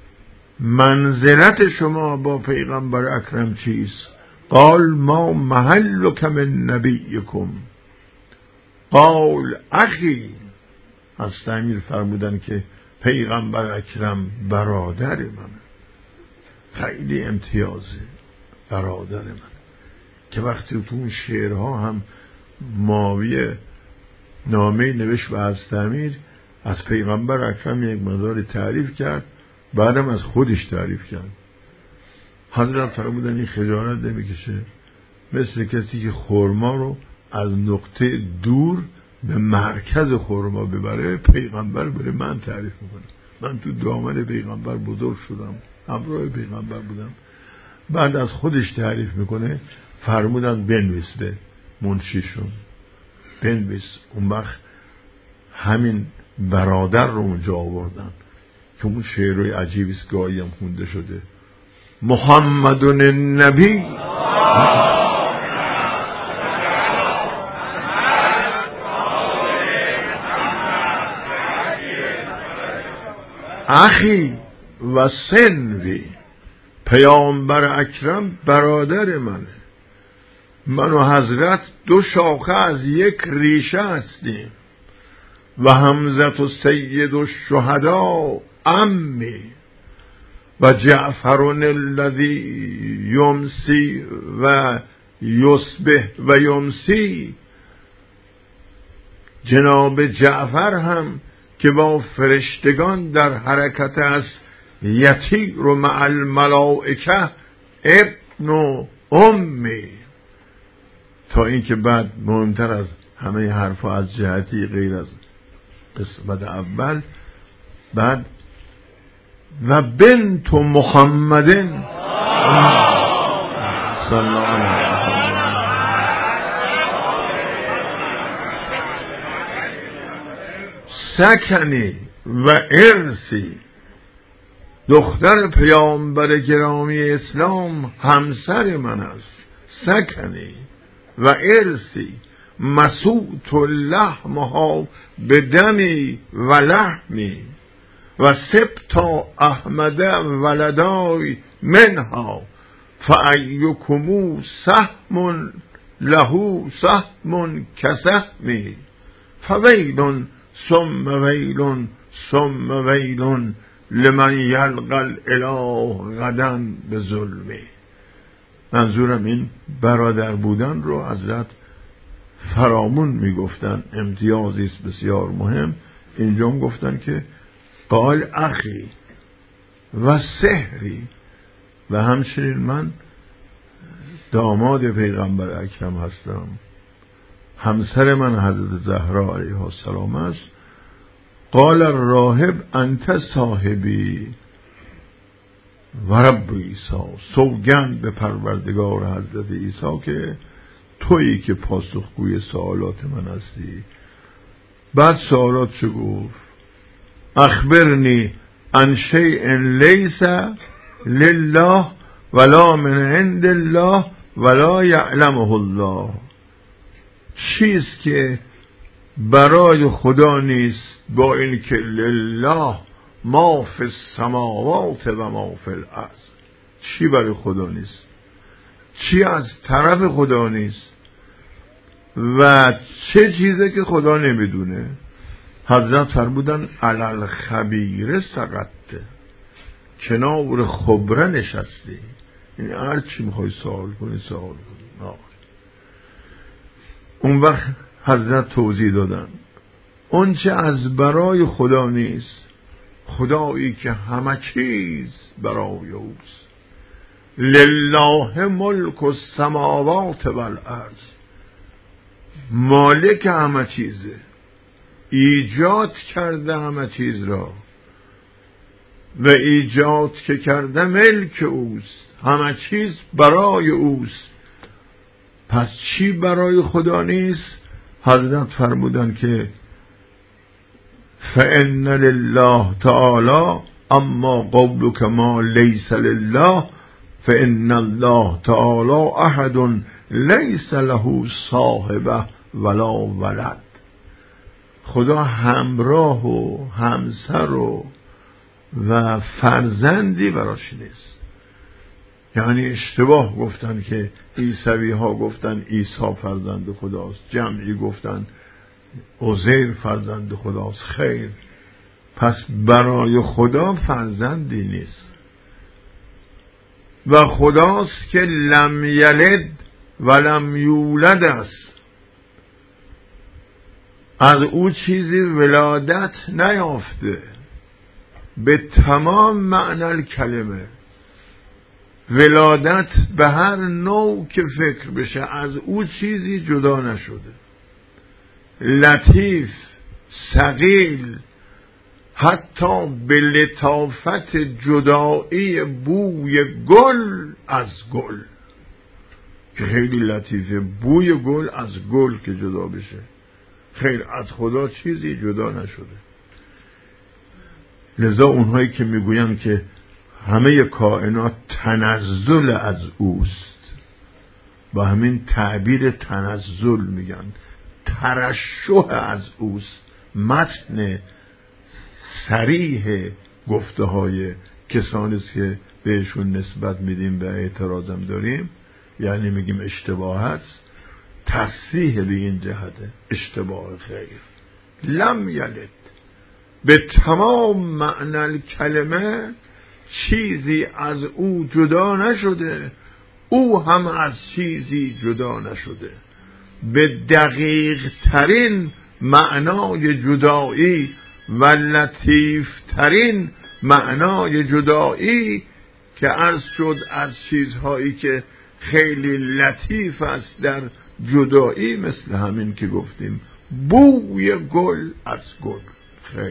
منزلت شما با پیغمبر اکرم چیست؟ قال ما محلک من نبیکم. قال اخی. از تعمیر فرمودن که پیغمبر اکرم برادر من، خیلی امتیازه برادر من. که وقتی تو اون شعرها هم معاویه نامه نوشت و از تعمیر از پیغمبر اکرم یک مقدار تعریف کرد، بعدم از خودش تعریف کرد. حضرت فرمودن این خجالت نمیکشه، مثل کسی که خرما رو از نقطه دور به مرکز خرما ببره، پیغمبر بره من تعریف میکنه. من تو دامن پیغمبر بزرگ شدم، همراه پیغمبر بودم. بعد از خودش تعریف میکنه، فرمودن بنویس به منشیشون، بنویس. اون وقت همین برادر رو اونجا آوردن که اون شعرهای عجیبی است، گاهی هم خونده شده. محمدun النبی اخی و سنوی. پیامبر اکرم برادر منه، من و حضرت دو شاخه از یک ریشه هستیم. و حمزه و سید و شهدا امی و جعفر الذی یمسی و یصبح و یمسی. جناب جعفر هم که با فرشتگان در حرکت است، یطیر و مع الملائکه ابن و امی. تا اینکه بعد مهمتر از همه حرفا از جهتی غیر از قسمت اول، بعد و بنت محمدن صلی الله علیه و سکنی و ارسی. دختر پیامبر گرامی اسلام همسر من است. سکنی و ارسی مسوط لحمها به دمی و لحمی و سبتا احمد ولدای منها فایکمو سهم له سهم کسهمی فویل ثم ویل ثم ویل لمن یلقى الاله غدا به ظلمی. منظورم این برادر بودن رو حضرت فرامون میگفتن، امتیازی است بسیار مهم. اینجا هم گفتن که قال اخی و سحری و همچنین من داماد پیغمبر اکرم هستم، همسر من حضرت زهرا علیها السلام است. قال الراهب انت صاحبی و رب عیسی، سوگند به پروردگار حضرت عیسی که تویی که پاسخگوی سوالات من هستی. بعد سوالات چه گفت؟ اخبرنی عن شیء لیس لله ولا من عند الله ولا یعلمه الله. چیست که برای خدا نیست، با این که لله ما فی السماوات و ما فی الارض. چی برای خدا نیست؟ چی از طرف خدا نیست؟ و چه چیزه که خدا نمیدونه؟ حضرت فرمودن علل خبیره سقطته، کنار خبره نشستی. یعنی هر چی میخوای سوال کنی سوال کنی. اون وقت حضرت توضیح دادن اون چه از برای خدا نیست، خدایی که همه چیز برای اوست. لله ملک السماوات والارض، مالک همه چیزه، ایجاد کرده همه چیز را و ایجاد که کرده ملک اوست، همه چیز برای اوست. پس چی برای خدا نیست؟ حضرت فرمودن که فإن لله تعالی اما قولک ما لیس لله فإن الله تعالی احد لیس له صاحبه ولا ولد. خدا همراه و همسر و و فرزندی براش نیست. یعنی اشتباه گفتن که عیسوی ها گفتن عیسی فرزند خداست، جمعی گفتن عزیر فرزند خداست. خیر، پس برای خدا فرزندی نیست و خداست که لم یلد و لم یولد است. از او چیزی ولادت نیافته به تمام معنی کلمه. ولادت به هر نوع که فکر بشه از او چیزی جدا نشده. لطیف، ثقیل، حتی به لطافت جدایی بوی گل از گل که خیلی لطیفه، بوی گل از گل که جدا بشه. خیر، از خدا چیزی جدا نشده. لذا اونهایی که میگوین که همه کائنات تنزل از اوست، با همین تعبیر تنزل میگن ترشح از اوست. متن صریح گفته های کسانی است که بهشون نسبت میدیم و اعتراضم داریم، یعنی میگیم اشتباه است. تصحیح به این جهته اشتباه. خیر، لم یلد به تمام معنی کلمه چیزی از او جدا نشده، او هم از چیزی جدا نشده. به دقیق ترین معنای جدایی و لطیف ترین معنای جدایی که عرض شد از چیزهایی که خیلی لطیف است در جدایی، مثل همین که گفتیم بوی گل از گل. خیر،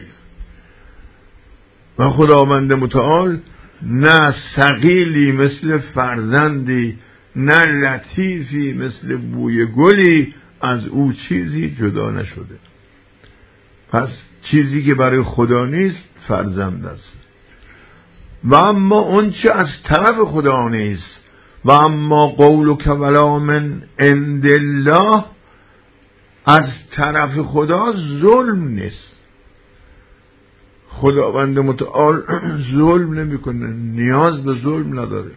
و خداوند متعال نه ثقیلی مثل فرزندی، نه لطیفی مثل بوی گلی، از او چیزی جدا نشده. پس چیزی که برای خدا نیست فرزند است. و اما اون چه از طرف خدا نیست، و اما قولک ولا من عند الله، از طرف خدا ظلم نیست. خداوند متعال ظلم نمی کنه، نیاز به ظلم نداره.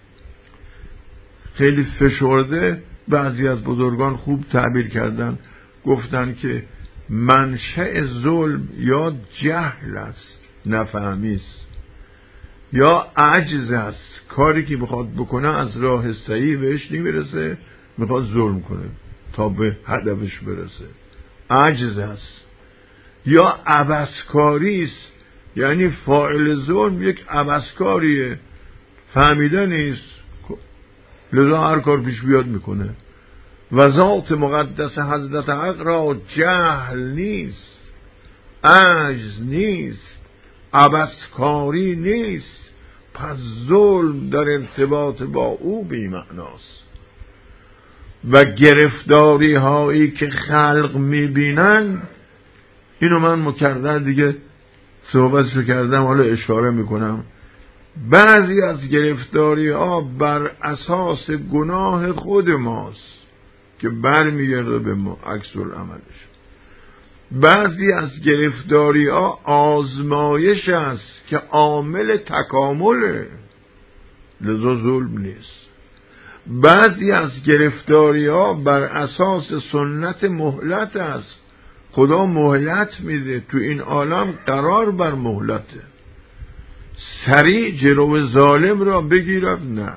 خیلی فشرده بعضی از بزرگان خوب تعبیر کردن، گفتن که منشأ ظلم یا جهل است، نفهمی است، یا عجز است. کاری که میخواد بکنه از راه صحیح بهش نمیرسه، میخواد ظلم کنه تا به هدفش برسه، عجز است. یا عبثکاری است، یعنی فاعل ظلم یک عبثکاریه، فهمیده نیست، لذا هر کار پیش بیاد میکنه. و ذات مقدس حضرت حق را جهل نیست، عجز نیست، عبثکاری نیست، پس ظلم در ارتباط با او بی معناست. و گرفتاری هایی که خلق میبینن، اینو من مکرر دیگه صحبتشو کردم، حالا اشاره میکنم. بعضی از گرفتاری ها بر اساس گناه خود ماست که بر میگرده به ما عکس العملش. بعضی از گرفتاری ها آزمایش است که عامل تکامله، لذا ظلم نیست. بعضی از گرفتاری ها بر اساس سنت مهلت است، خدا مهلت میده، تو این عالم قرار بر مهلته. سریع جلو ظالم را بگیرد نه،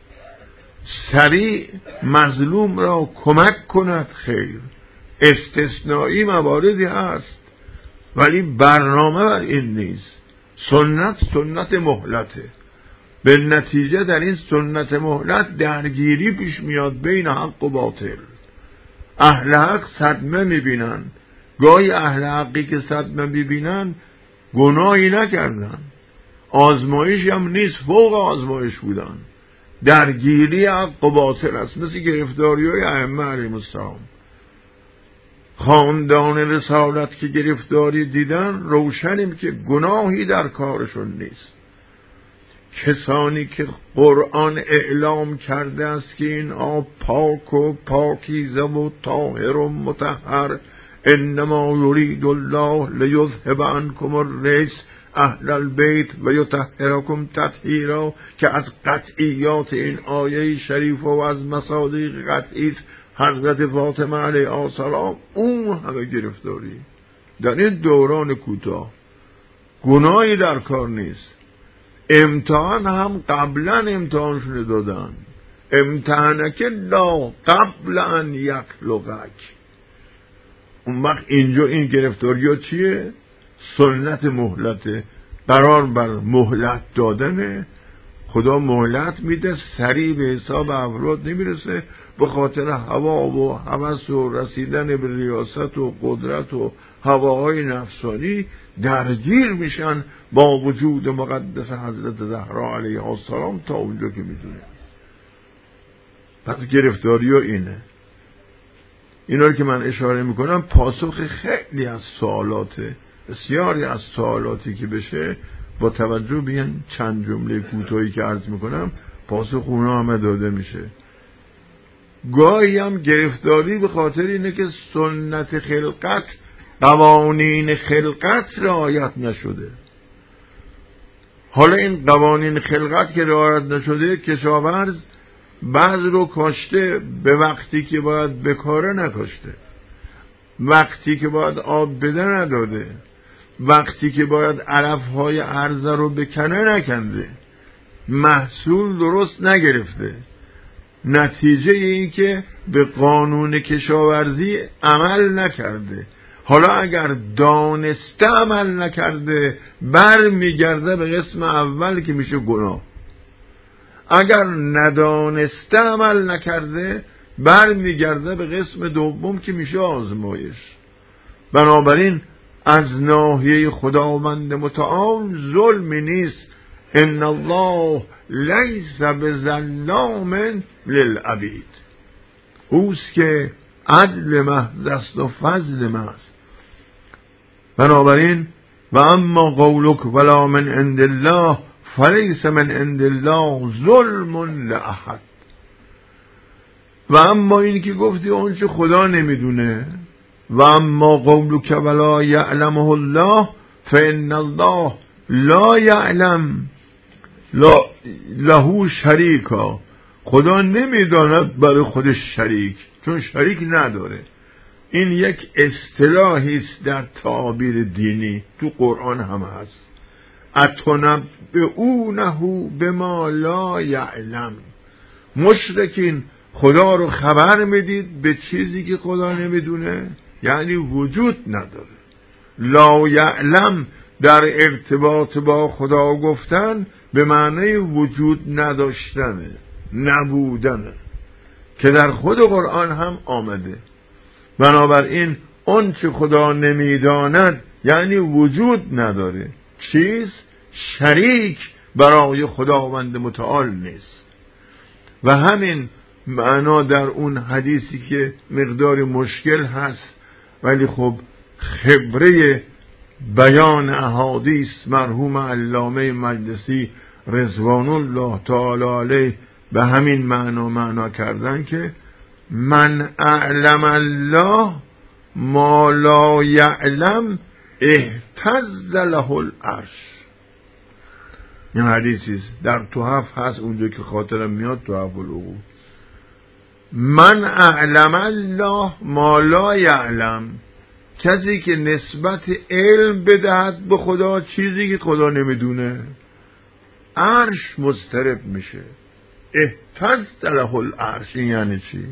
سریع مظلوم را کمک کند خیر. استثنایی مواردی هست ولی برنامه بر این نیست. سنت سنت مهلته، به نتیجه در این سنت مهلت درگیری پیش میاد بین حق و باطل. اهل حق صدمه میبینن، گاهی اهل حقی که صدمه میبینن گناهی نکردن، آزمایش هم نیست، فوق آزمایش بودن. درگیری حق و باطل است، مثل گرفتاری های ائمه علیهم السلام. خاندان رسالت که گرفتاری دیدن، روشنیم که گناهی در کارشون نیست. کسانی که قرآن اعلام کرده است که این آب پاک و پاکیزه و طاهر و مطهر، انما یرید الله لیذهب عنکم الرجس اهل البیت و یطهرکم تطهیرا، که از قطعیات این آیه شریف و از مصادیق قطعی حضرت فاطمه علیه السلام اون همه گرفتاری در این دوران کوتاه. گناهی در کار نیست. امتحان هم قبلا امتحانشون دادن، امتحانک لا قبل ان یخلقک. اون وقت اینجا این گرفتاری ها چیه؟ سنت مهلته، قرار بر مهلت دادنه. خدا مهلت میده، سریع به حساب افراد نمیرسه، به خاطر هوا و هوس و رسیدن به ریاست و قدرت و هواهای نفسانی درگیر میشن با وجود مقدس حضرت زهرا علیه السلام تا اونجا که میدونه. پس گرفتاری ها اینه. اینا رو که من اشاره میکنم پاسخ خیلی از سوالاته، بسیاری از سوالاتی که بشه با توجه به این چند جمله کوتاهی که عرض میکنم پاسخ اونا همه داده میشه. گاهی هم گرفتاری به خاطر اینه که سنت خلقت، قوانین خلقت رعایت نشده. حالا این قوانین خلقت که رعایت نشده، کشاورز بعض رو کاشته، به وقتی که باید بکاره نکاشته، وقتی که باید آب بده نداده، وقتی که باید علفهای عرضه رو بکنه نکنده، محصول درست نگرفته. نتیجه این که به قانون کشاورزی عمل نکرده. حالا اگر دانسته عمل نکرده بر میگرده به قسم اول که میشه گناه، اگر ندانسته عمل نکرده بر میگرده به قسم دوم که میشه آزمایش. بنابراین از ناحیه خداوند متعال ظلمی نیست. ان الله لیس بظلام للعبید، اوست که عدل محض است و فضل محض. بنابراین و اما قولک ولا من عند الله فلیس من عند الله ظلم لاحد. و اما این که گفتی اونچه خدا نمیدونه، و اما قولک ولا یعلمه الله فان الله لا یعلم لا له شریکا، خدا نمیداند برای خودش شریک، چون شریک نداره. این یک اصطلاحی است در تعابیر دینی، تو قرآن هم هست. اتنبئونه بما لا یعلم، مشرکین خدا رو خبر میدید به چیزی که خدا نمیدونه، یعنی وجود نداره. لا یعلم در ارتباط با خدا گفتن به معنی وجود نداشتنه، نبودنه که در خود قرآن هم آمده. بنابراین اون چه خدا نمیداند یعنی وجود نداره، چیز شریک برای خداوند متعال نیست. و همین معنا در اون حدیثی که مقدار مشکل هست ولی خب خبره بیان احادیث مرحوم علامه مجلسی رضوان الله تعالی علیه به همین معنا معنا کردن که من اعلم الله ما لا یعلم اهتز له العرش. این حدیثی در تحف هست، اونجا که خاطرم میاد تحف العقول. من اعلم الله ما لا یعلم، کسی که نسبت علم بدهد به خدا چیزی که خدا نمیدونه، عرش مضطرب میشه. اهتز له العرش این یعنی چی؟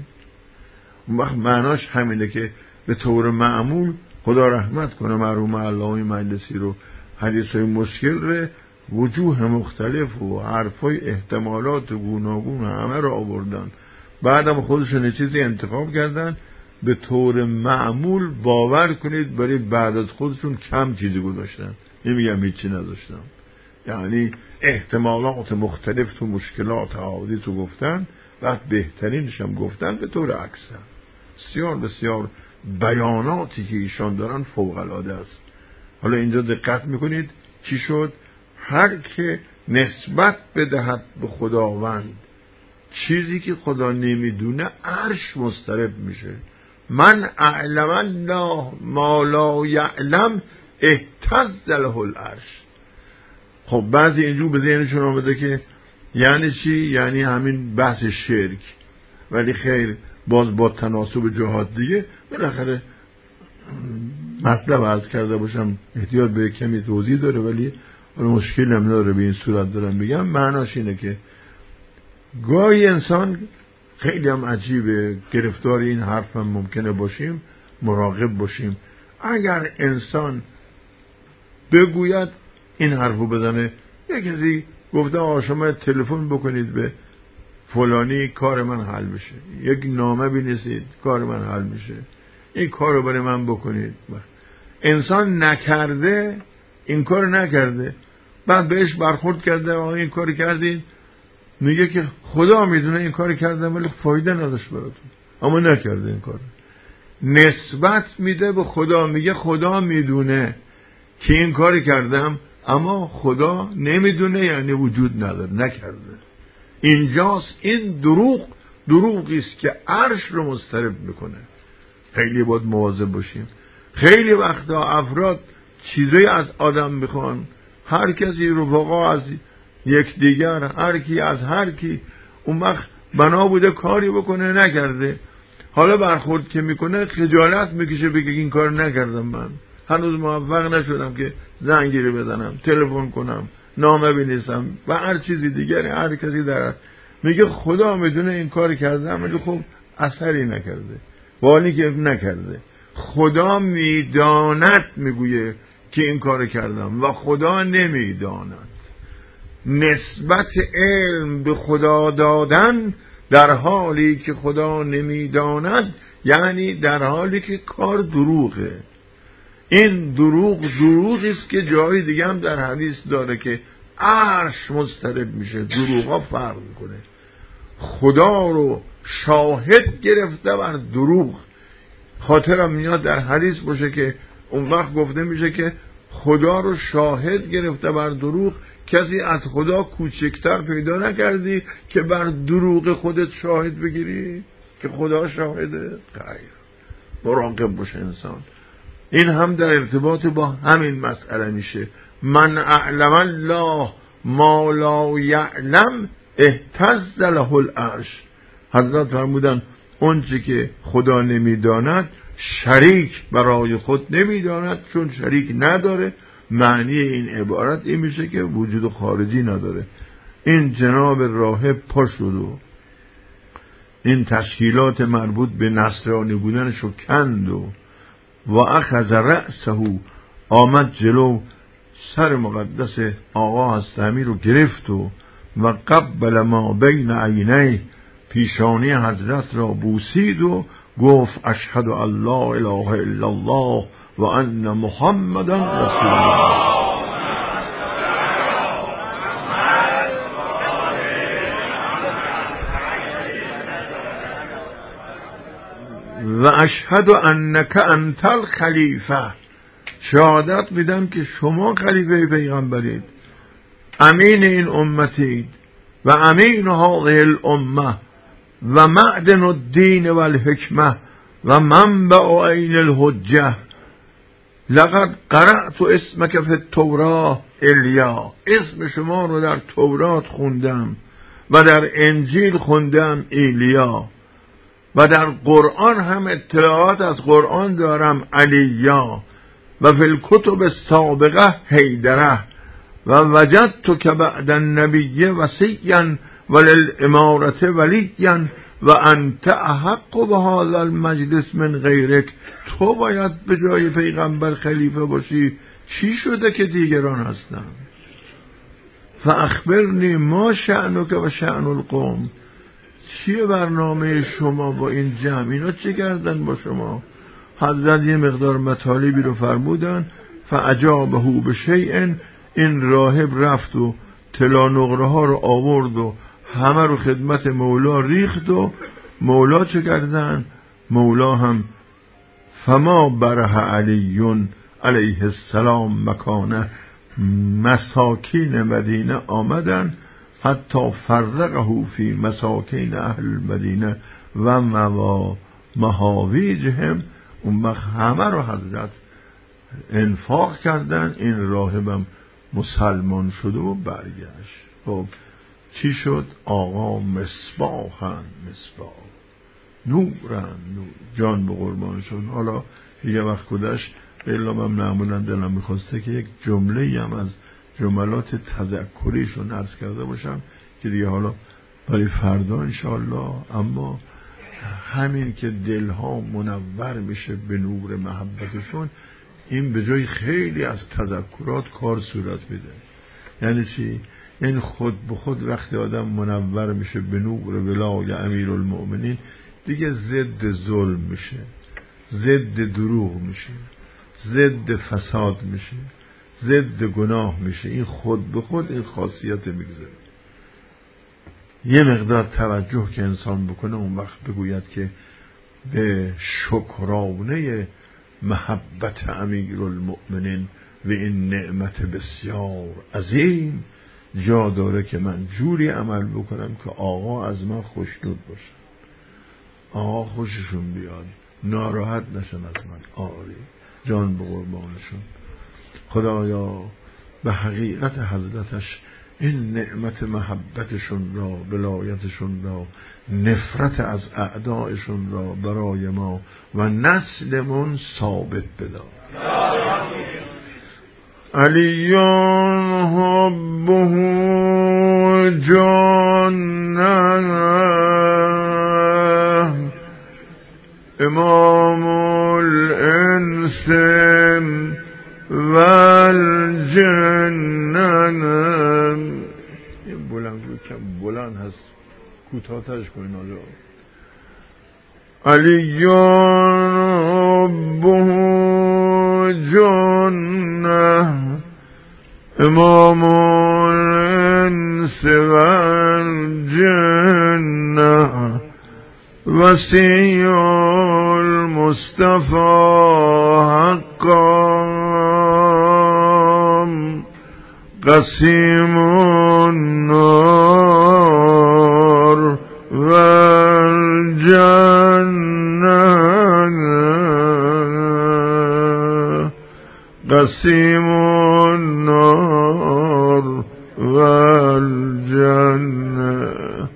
معناش همینه که به طور معمول خدا رحمت کنه مرحوم علامه مجلسی رو، حدیثای مشکل ره وجوه مختلف و حرفای احتمالات گوناگون همه رو آوردن، بعدم خودشون یه چیزی انتخاب کردن. به طور معمول باور کنید برای بعد از خودشون کم چیزی گذاشتن، نمیگم هیچی نداشتن، یعنی احتمالات مختلف تو مشکلات حوادث رو گفتن، بعد بهترینش هم گفتن به طور اکثر. بسیار بسیار بیاناتی که ایشان دارن فوق العاده است. حالا اینجا دقت میکنید چی شد؟ هر که نسبت بدهد به خداوند چیزی که خدا نمیدونه عرش مضطرب میشه. من اعلم الله ما لا یعلم اهتز له العرش. خب بعضی اینجور به ذهنشون آمده که یعنی چی؟ یعنی همین بحث شرک، ولی خیر باز با تناسب جهات دیگه بالاخره مطلب عرض کرده باشم احتیاط به کمی توضیح داره، ولی مشکل هم نداره به این صورت دارم بگم. معناش اینه که گاهی انسان خیلی هم عجیبه، گرفتار این حرف هم ممکنه باشیم، مراقب باشیم. اگر انسان بگوید این حرفو بزنه، یک کسی گفته آقا شما تلفن بکنید به فلانی کار من حل بشه، یک نامه بنویسید کار من حل میشه، این کارو برای من بکنید. انسان نکرده، این کار نکرده، بعد بهش برخورد کرده آقا این کار کردید، میگه که خدا میدونه این کار کردم ولی فایده نداشت براتون، اما نکرده این کار. نسبت میده به خدا، میگه خدا میدونه که این کار کردم اما خدا نمیدونه، یعنی وجود نداره، نکرده. اینجاست این دروغ دروغی است که عرش رو مضطرب میکنه. خیلی باید مواظب باشیم. خیلی وقتا افراد چیزایی از آدم میخوان، هر کسی رفقا از یک دیگر، هر کی از هر کی، اون وقت بنا بوده کاری بکنه نکرده، حالا برخورد که میکنه خجالت میکشه بگه این کار نکردم، من هنوز موفق نشدم که زنگیری بزنم، تلفن کنم، نامه بنویسم و هر چیزی دیگری. هر کسی در میگه خدا میدونه این کار کردم ولی خب اثری نکرده، والی که نکرده. خدا میداند میگویه که این کار کردم و خدا نمیداند. نسبت علم به خدا دادن در حالی که خدا نمیداند یعنی در حالی که کار دروغه. این دروغ دروغی است که جای دیگه هم در حدیث داره که عرش مضطرب میشه. دروغا فرق میکنه. خدا رو شاهد گرفته بر دروغ. خاطرم میاد در حدیث باشه که اون وقت گفته میشه که خدا رو شاهد گرفته بر دروغ. کسی از خدا کوچکتر پیدا نکردی که بر دروغ خودت شاهد بگیری که خدا شاهده؟ خیر، مراقب باشه انسان. این هم در ارتباط با همین مسئله میشه. من اعلم الله ما لا یعلم اهتز له العرش. حضرت فرمودن اون چی که خدا نمیداند شریک برای خود نمیداند، چون شریک نداره. معنی این عبارت این میشه که وجود خارجی نداره. این جناب راهب پا شد و این تشکیلات مربوط به نصرانی بودنشو کند و و اخذ رأسه، آمد جلو سر مقدس آقا هستمی رو گرفت و و قبل ما بین عینه، پیشانی حضرت را بوسید و گفت اشهد ان لا اله الا الله و ان محمدا رسول الله. و اشهد انک انت الخلیفه، شهادت میدم که شما خلیفه پیغمبرید، امین این امتید و امین هذه الامه و معدن الدین و الحکمه و منبع عین الحجه. لقد قرأت اسمک فی التوراة الیا، اسم شما رو در تورات خوندم و در انجیل خوندم ایلیا، و در قرآن هم اطلاعات از قرآن دارم علیا، و فی الکتب السابقه حیدره، و وجدت که بعد النبی وصیا وللامارت ولیا و انت احق بهذا المجلس من غیرک. تو باید به جای پیغمبر خلیفه باشی، چی شده که دیگران هستن؟ فاخبرنی ما شأنک و شأن القوم، چیه برنامه شما با این جمع؟ اینا چه کردن با شما؟ حضرت یه مقدار مطالبی رو فرمودن، فاجابه بشیء، این راهب رفت و طلا نقره ها رو آورد و همه رو خدمت مولا ریخت و مولا چه کردن؟ مولا هم فما بره علیون علیه السلام مکانه، مساکین مدینه آمدن حتی فرقه فی مساکین اهل المدینه و موا محاویجهم، اون وقت همه رو حضرت انفاق کردن. این راهبم مسلمان شده و برگشت. خب چی شد؟ آقا مصباحن مصباح، نورن نور، جان به قربانشون. حالا یه وقت کدش الا من معمولا دلم میخواسته که یک جمله هم از جملات تذکریشون عرض کرده باشم که دیگه حالا برای فردا انشاءالله. اما همین که دلها منور میشه به نور محبتشون، این به جای خیلی از تذکرات کار صورت میده. یعنی چی؟ یعنی خود به خود وقتی آدم منور میشه به نور ولای امیرالمؤمنین، دیگه ضد ظلم میشه، ضد دروغ میشه، ضد فساد میشه، ضد گناه میشه. این خود به خود این خاصیت میگذاره. یه مقدار توجه که انسان بکنه، اون وقت بگوید که به شکرانه محبت امیرالمؤمنین و این نعمت بسیار عظیم جا داره که من جوری عمل بکنم که آقا از من خوشنود باشه، آقا خوششون بیاد، ناراحت نشن از من. آری جان به قربانشون. خدایا به حقیقت حضرتش این نعمت محبتشون را، ولایتشون را، نفرت از اعدایشون را برای ما و نسلمون ثابت بدار. علیان حبه جانه امام الانس والجنن. این بلند رو کم بلند هست، کوتاه‌ترش کنین حالا. علیان حبه جانه امام الانس والجنه وسیع المصطفى حقا قسیم النار والجنه قسیم النار والجنه.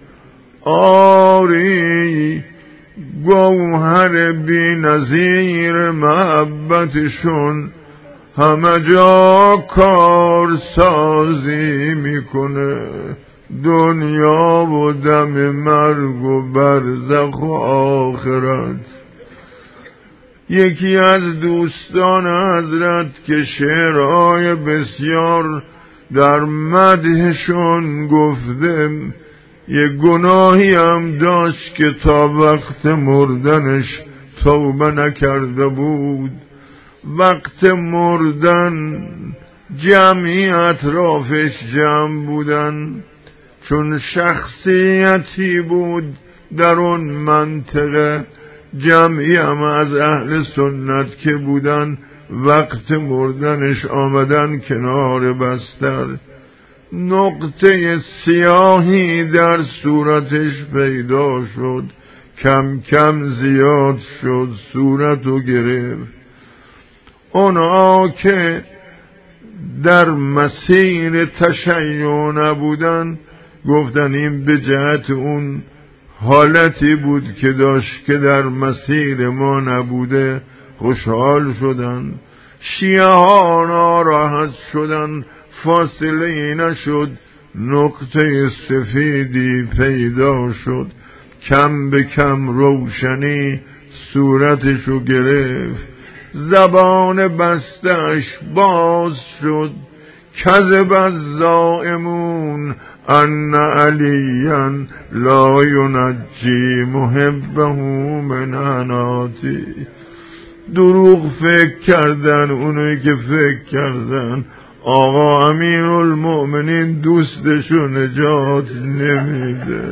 آری گوهر بی نظیر محبتشون همه جا کار سازی میکنه، دنیا و دم مرگ و برزخ و آخرت. یکی از دوستان حضرت که شعرهای بسیار در مدحشون گفته، یه گناهی هم داشت که تا وقت مردنش توبه نکرده بود. وقت مردن جمعی اطرافش جمع بودن، چون شخصیتی بود در اون منطقه. جمعی هم از اهل سنت که بودن، وقت مردنش آمدن کنار بستر. نقطه سیاهی در صورتش پیدا شد، کم کم زیاد شد، صورتو گرفت. اونا که در مسیر تشیع نبودن گفتن این به جهت اون حالتی بود که داشت که در مسیر ما نبوده. خوشحال شدن. شیعه ها ناراحت شدن. فاصله ای نشد، نقطه سفیدی پیدا شد، کم به کم روشنی صورتشو گرفت. زبان بستش باز شد. کذب الزائمون ان علیا لا ینجی محبه من عناتی. دروغ فکر کردن اونایی که فکر کردن آقا امیرالمؤمنین دوستشو نجات نمیده.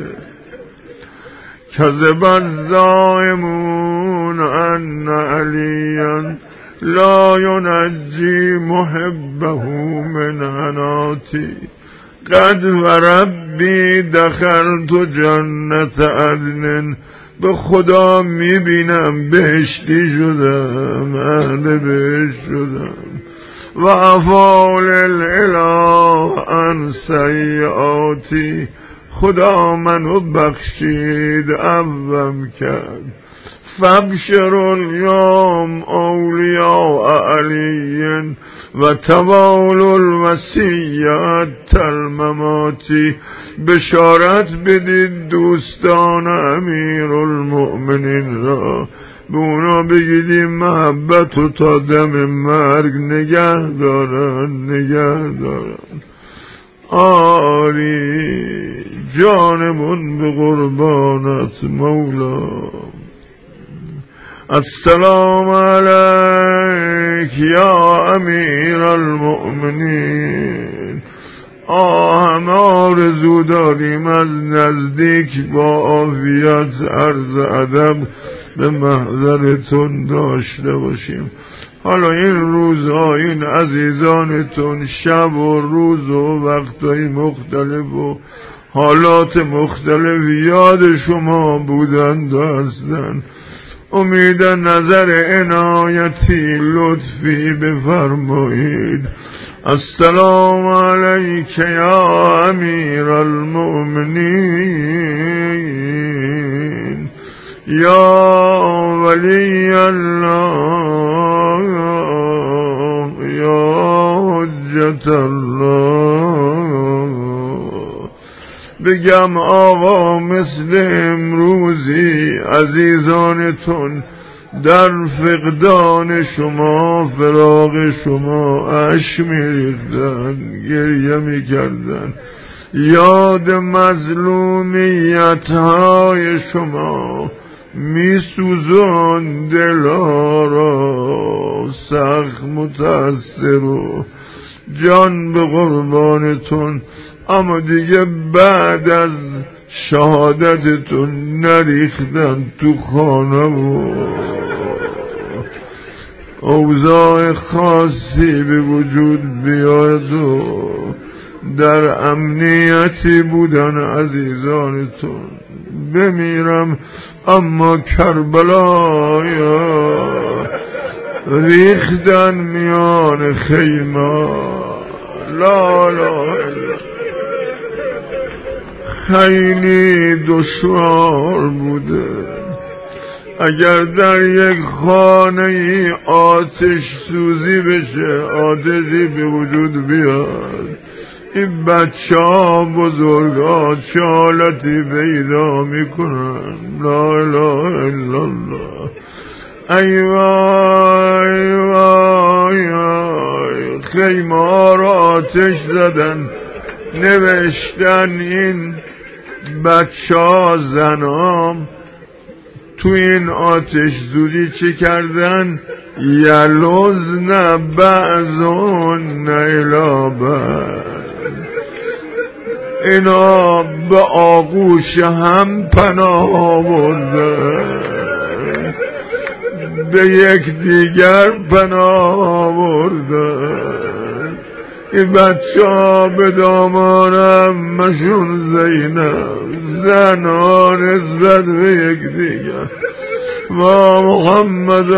کذب الزائمون ان علیا لا ینجی محبه من عناتی. قد و ربی دخلت جنت عدن. به خدا میبینم بهشتی شدم، اهل بهشت شدم. و افال الاله عن سیئاتی. خدا منو بخشید، عفوم کرد. فابشر الیوم اولیاء علی و توال الوصیت المماتی. بشارت بدید دوستان امیرالمؤمنین را، به اونا بگیدیم محبت و تا دم مرگ نگه دارن نگه دارن. آری جانمون به قربانت مولا. السلام علیک یا امیر المؤمنین. آهم آرزو داریم از نزدیک با عافیت عرض ادب به محضرتون داشته باشیم. حالا این روزها این عزیزانتون شب و روز و وقتهای مختلف و حالات مختلف یاد شما بودند و هستند. امید نظر عنایتی لطفی بفرمایید. السلام علیک یا امیر المؤمنین یا ولی الله یا حجت الله. بگم آقا مثل امروزی عزیزانتون در فقدان شما فراق شما اشک می‌ریختن، گریه می‌کردن. یاد مظلومیت های شما میسوزون دلها را. سخت متأثر و جان به قربانتون. اما دیگه بعد از شهادتتون نریختن تو خانه و اوضاع خاصی به وجود بیاد و در امنیتی بودن عزیزانتون. بمیرم اما کربلایا ریختن میان خیمه. لا لا خیلی دشوار بوده. اگر در یک خانه آتش سوزی بشه، آتشی به وجود بیاد، این بچه ها بزرگ ها چه حالتی پیدا میکنن. لا اله الا الله. ای وای وای وای خیمه را آتش زدن، نوشتن این بچه ها زنام تو این آتش زودی چه کردن؟ یلوزن بعضون نیلابن، اینا به آغوش هم پناه آوردن، به یک دیگر پناه آوردن. این بچه ها به دامانم مشون زینب، زنان نسبت به یک دیگر و محمد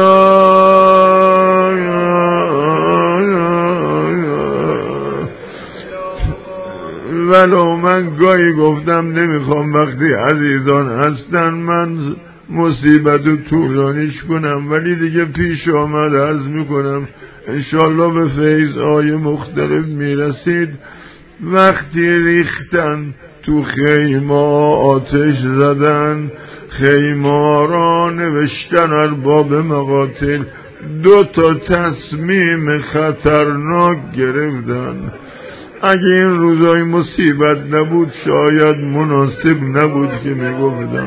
ولو من گاهی گفتم نمیخوام وقتی عزیزان هستن من مصیبت رو طولانیش کنم، ولی دیگه پیش آمد عرض میکنم انشالله به فیض های مختلف میرسید. وقتی ریختن تو خیمه آتش زدن، خیمه را نوشتن ارباب مقاتل، دو تا تصمیم خطرناک گرفتن. اگه این روزای مصیبت نبود شاید مناسب نبود که میگفتم.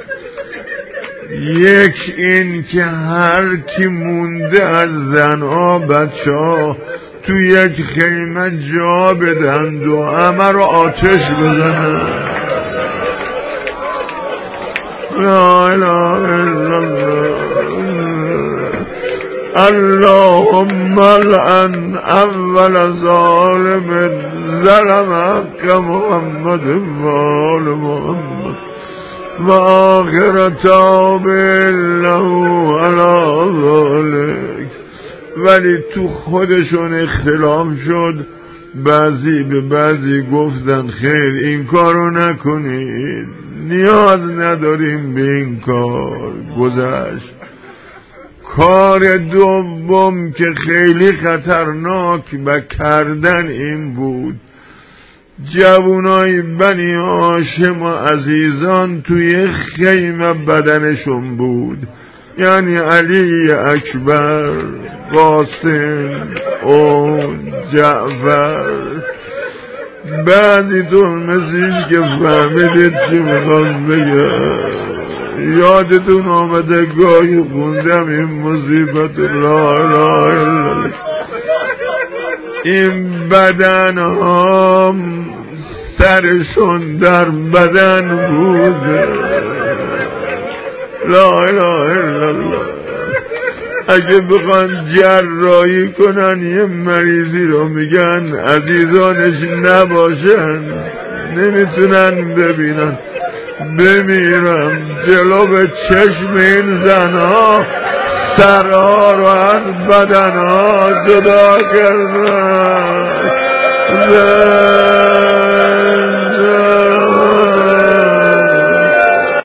یک این که هر کی مونده از زنها بچه ها تو یک خیمه جا بدند و همه رو آتش بزنن. لا اله الا الله. اللهم لعن اول ظالم ظلم حق محمد و آل محمد و آخر تاب له علی ذلک. ولی تو خودشون اختلاف شد، بعضی به بعضی گفتن خیر این کارو نکنید، نیاز نداریم به این کار. گذشت. کار دوم که خیلی خطرناک و کردن این بود، جوانای بنی هاشم و عزیزان توی خیمه بدنشون بود، یعنی علی اکبر، قاسم، اون جعفر. بعدی تو مثلیش که فهمیدید چی میخوام بگم. یادتون آمده گاهی خوندم این مصیبت لا اله الا الله. این بدن هم سرشون در بدن بوده. لا اله الا الله. اگه بخوان جراحی کنن یه مریضی رو میگن عزیزانش نباشن نمیتونن ببینن، بمیرم جلو به چشم این زنها سرها رو از بدنها جدا کردن.